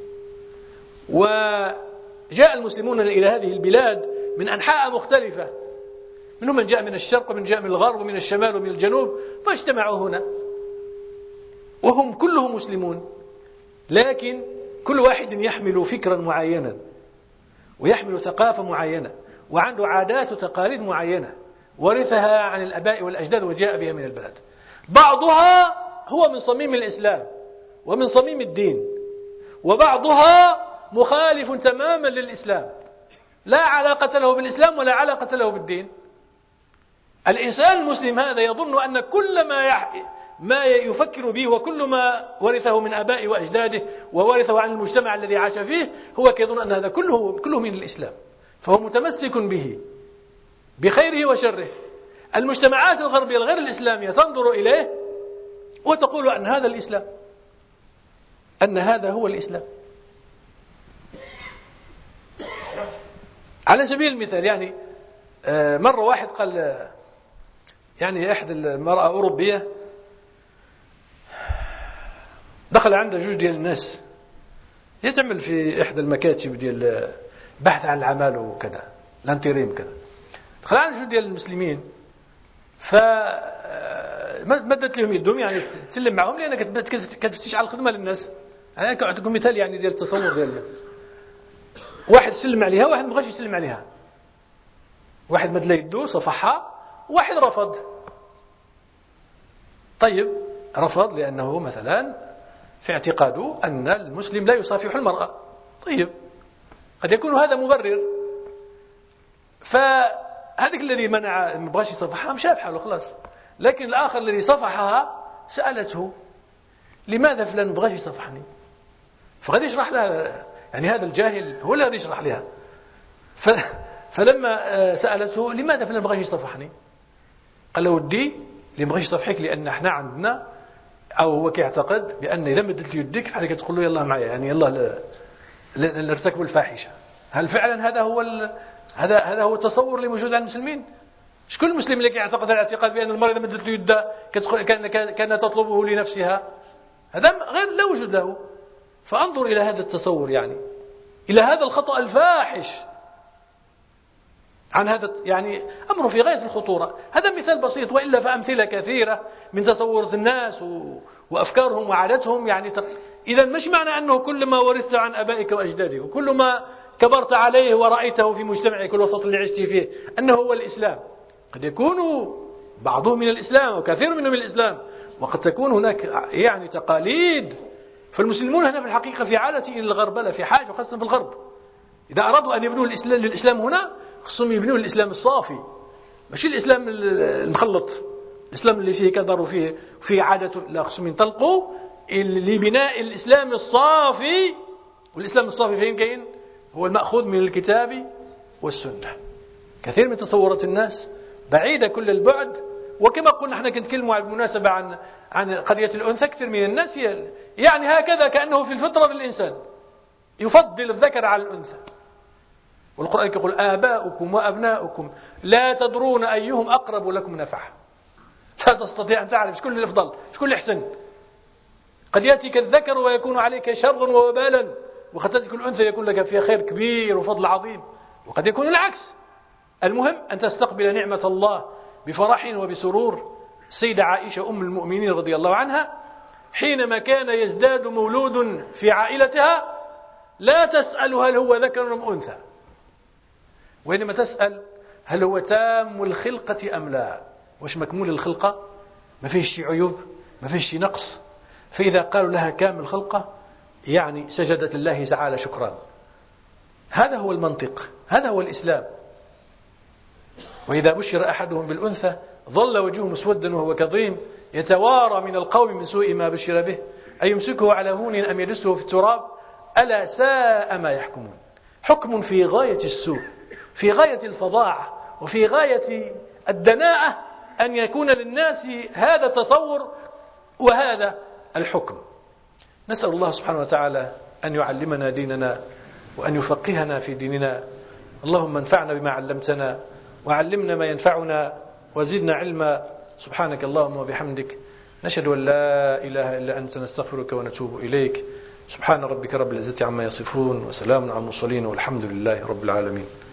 وجاء المسلمون إلى هذه البلاد من أنحاء مختلفة، منهم من جاء من الشرق ومن جاء من الغرب ومن الشمال ومن الجنوب، فاجتمعوا هنا وهم كلهم مسلمون، لكن كل واحد يحمل فكرا معينا ويحمل ثقافة معينة وعنده عادات وتقاليد معينة ورثها عن الآباء والأجداد وجاء بها من البلد. بعضها هو من صميم الإسلام ومن صميم الدين، وبعضها مخالف تماما للإسلام، لا علاقة له بالإسلام ولا علاقة له بالدين. الإنسان المسلم هذا يظن أن كل ما يح... ما يفكر به وكل ما ورثه من آبائه وأجداده وورثه عن المجتمع الذي عاش فيه، هو يظن أن هذا كله كله من الإسلام، فهو متمسك به بخيره وشره. المجتمعات الغربية الغير الإسلامية تنظر إليه وتقول أن هذا الإسلام، أن هذا هو الإسلام. على سبيل المثال، يعني مرة واحد قال، يعني إحدى المرأة أوروبية دخل عند جوج ديال الناس يتعمل في إحدى المكاتب ديال بحث عن العمل وكذا، الانتريم كذا. دخل عند جوج ديال المسلمين، ف مدت لهم يدهم، يعني تسلم معهم، لأنها كتفتش على الخدمة للناس. أنا كنعطيكم مثال يعني ديال التصور ديال واحد سلم عليها، واحد ما بغاش يسلم عليها، واحد مد له يده صفحها، واحد رفض. طيب رفض لأنه مثلا في اعتقاده أن المسلم لا يصافح المرأة. طيب قد يكون هذا مبرر، فهذاك الذي منع ما بغاش يصافحها مشى بحاله خلاص. لكن الآخر الذي صفحها سألته لماذا فلان ما بغاش يصافحني؟ فغادي يشرح لها، يعني هذا الجاهل هو اللي غادي يشرح لها. ف... فلما سألته لماذا فلان ما بغاش يصافحني، قال له ودي اللي ما بغاش يصافحك لأن احنا عندنا، أو هو كيعتقد بأن إذا مدت له يديك فحال كتقول له يلا معايا، يعني يلا نرتكب الفاحشة. هل فعلا هذا هو ال... هذا هذا هو التصور اللي موجود عند المسلمين؟ شكون المسلم اللي كيعتقد الاعتقاد بأن المرأة إذا مدت له يدها كان كان تطلبه لنفسها؟ هذا غير لا وجود له. فانظر إلى هذا التصور، يعني إلى هذا الخطأ الفاحش عن هذا، يعني أمر في غاية الخطورة. هذا مثال بسيط، وإلا فأمثلة كثيرة من تصورات الناس وأفكارهم وعاداتهم. يعني تق... إذا مش معنى أنه كل ما ورثت عن أبائك وأجدادك وكل ما كبرت عليه ورأيته في مجتمعك والوسط اللي عشت فيه أنه هو الإسلام. قد يكون بعضهم من الإسلام وكثير منهم من الإسلام، وقد تكون هناك يعني تقاليد. فالمسلمون هنا في الحقيقة في عادة إلى الغربلة، في حاجة، وخاصة في الغرب. إذا أرادوا أن يبنوا الإسلام للإسلام هنا خصهم يبنوا الإسلام الصافي، ماشي الإسلام المخلط، الإسلام اللي فيه كدر وفيه وفيه عادة. لا، خصهم ينطلقوا لبناء الإسلام الصافي. والإسلام الصافي فين كاين؟ هو المأخوذ من الكتاب والسنة. كثير من تصورات الناس بعيدة كل البعد. وكما قلنا احنا كنتكلموا بالمناسبة عن عن قضية الأنثى، كثير من الناس يعني هكذا كأنه في الفطرة الإنسان يفضل الذكر على الأنثى. والقرآن يقول آباؤكم وأبناؤكم لا تدرون أيهم أقرب لكم نفعا. لا تستطيع أن تعرف شكون الأفضل، شكون الأحسن. قد يأتيك الذكر ويكون عليك شر ووبالا، وقد تأتيك الأنثى يكون لك فيها خير كبير وفضل عظيم، وقد يكون العكس. المهم أن تستقبل نعمة الله بفرح وبسرور. السيدة عائشة أم المؤمنين رضي الله عنها حينما كان يزداد مولود في عائلتها لا تسأل هل هو ذكر أم أنثى، وإنما تسأل هل هو تام الخلقة أم لا، واش مكمول الخلقة، ما فيش شي عيوب، ما فيش شي نقص. فإذا قالوا لها كامل الخلقة يعني سجدت لله تعالى شكرا. هذا هو المنطق، هذا هو الإسلام. وإذا بشر أحدهم بالأنثى ظل وجهه مسودا وهو كظيم يتوارى من القوم من سوء ما بشر به أيمسكه على هون أم يدسه في التراب ألا ساء ما يحكمون. حكم في غاية السوء، في غاية الفظاعة، وفي غاية الدناءة أن يكون للناس هذا التصور وهذا الحكم. نسأل الله سبحانه وتعالى أن يعلمنا ديننا وأن يفقهنا في ديننا. اللهم انفعنا بما علمتنا وعلمنا ما ينفعنا وزدنا علما. سبحانك اللهم وبحمدك نشهد أن لا إله إلا أنت نستغفرك ونتوب إليك. سبحان ربك رب العزة عما يصفون وسلام على المرسلين والحمد لله رب العالمين.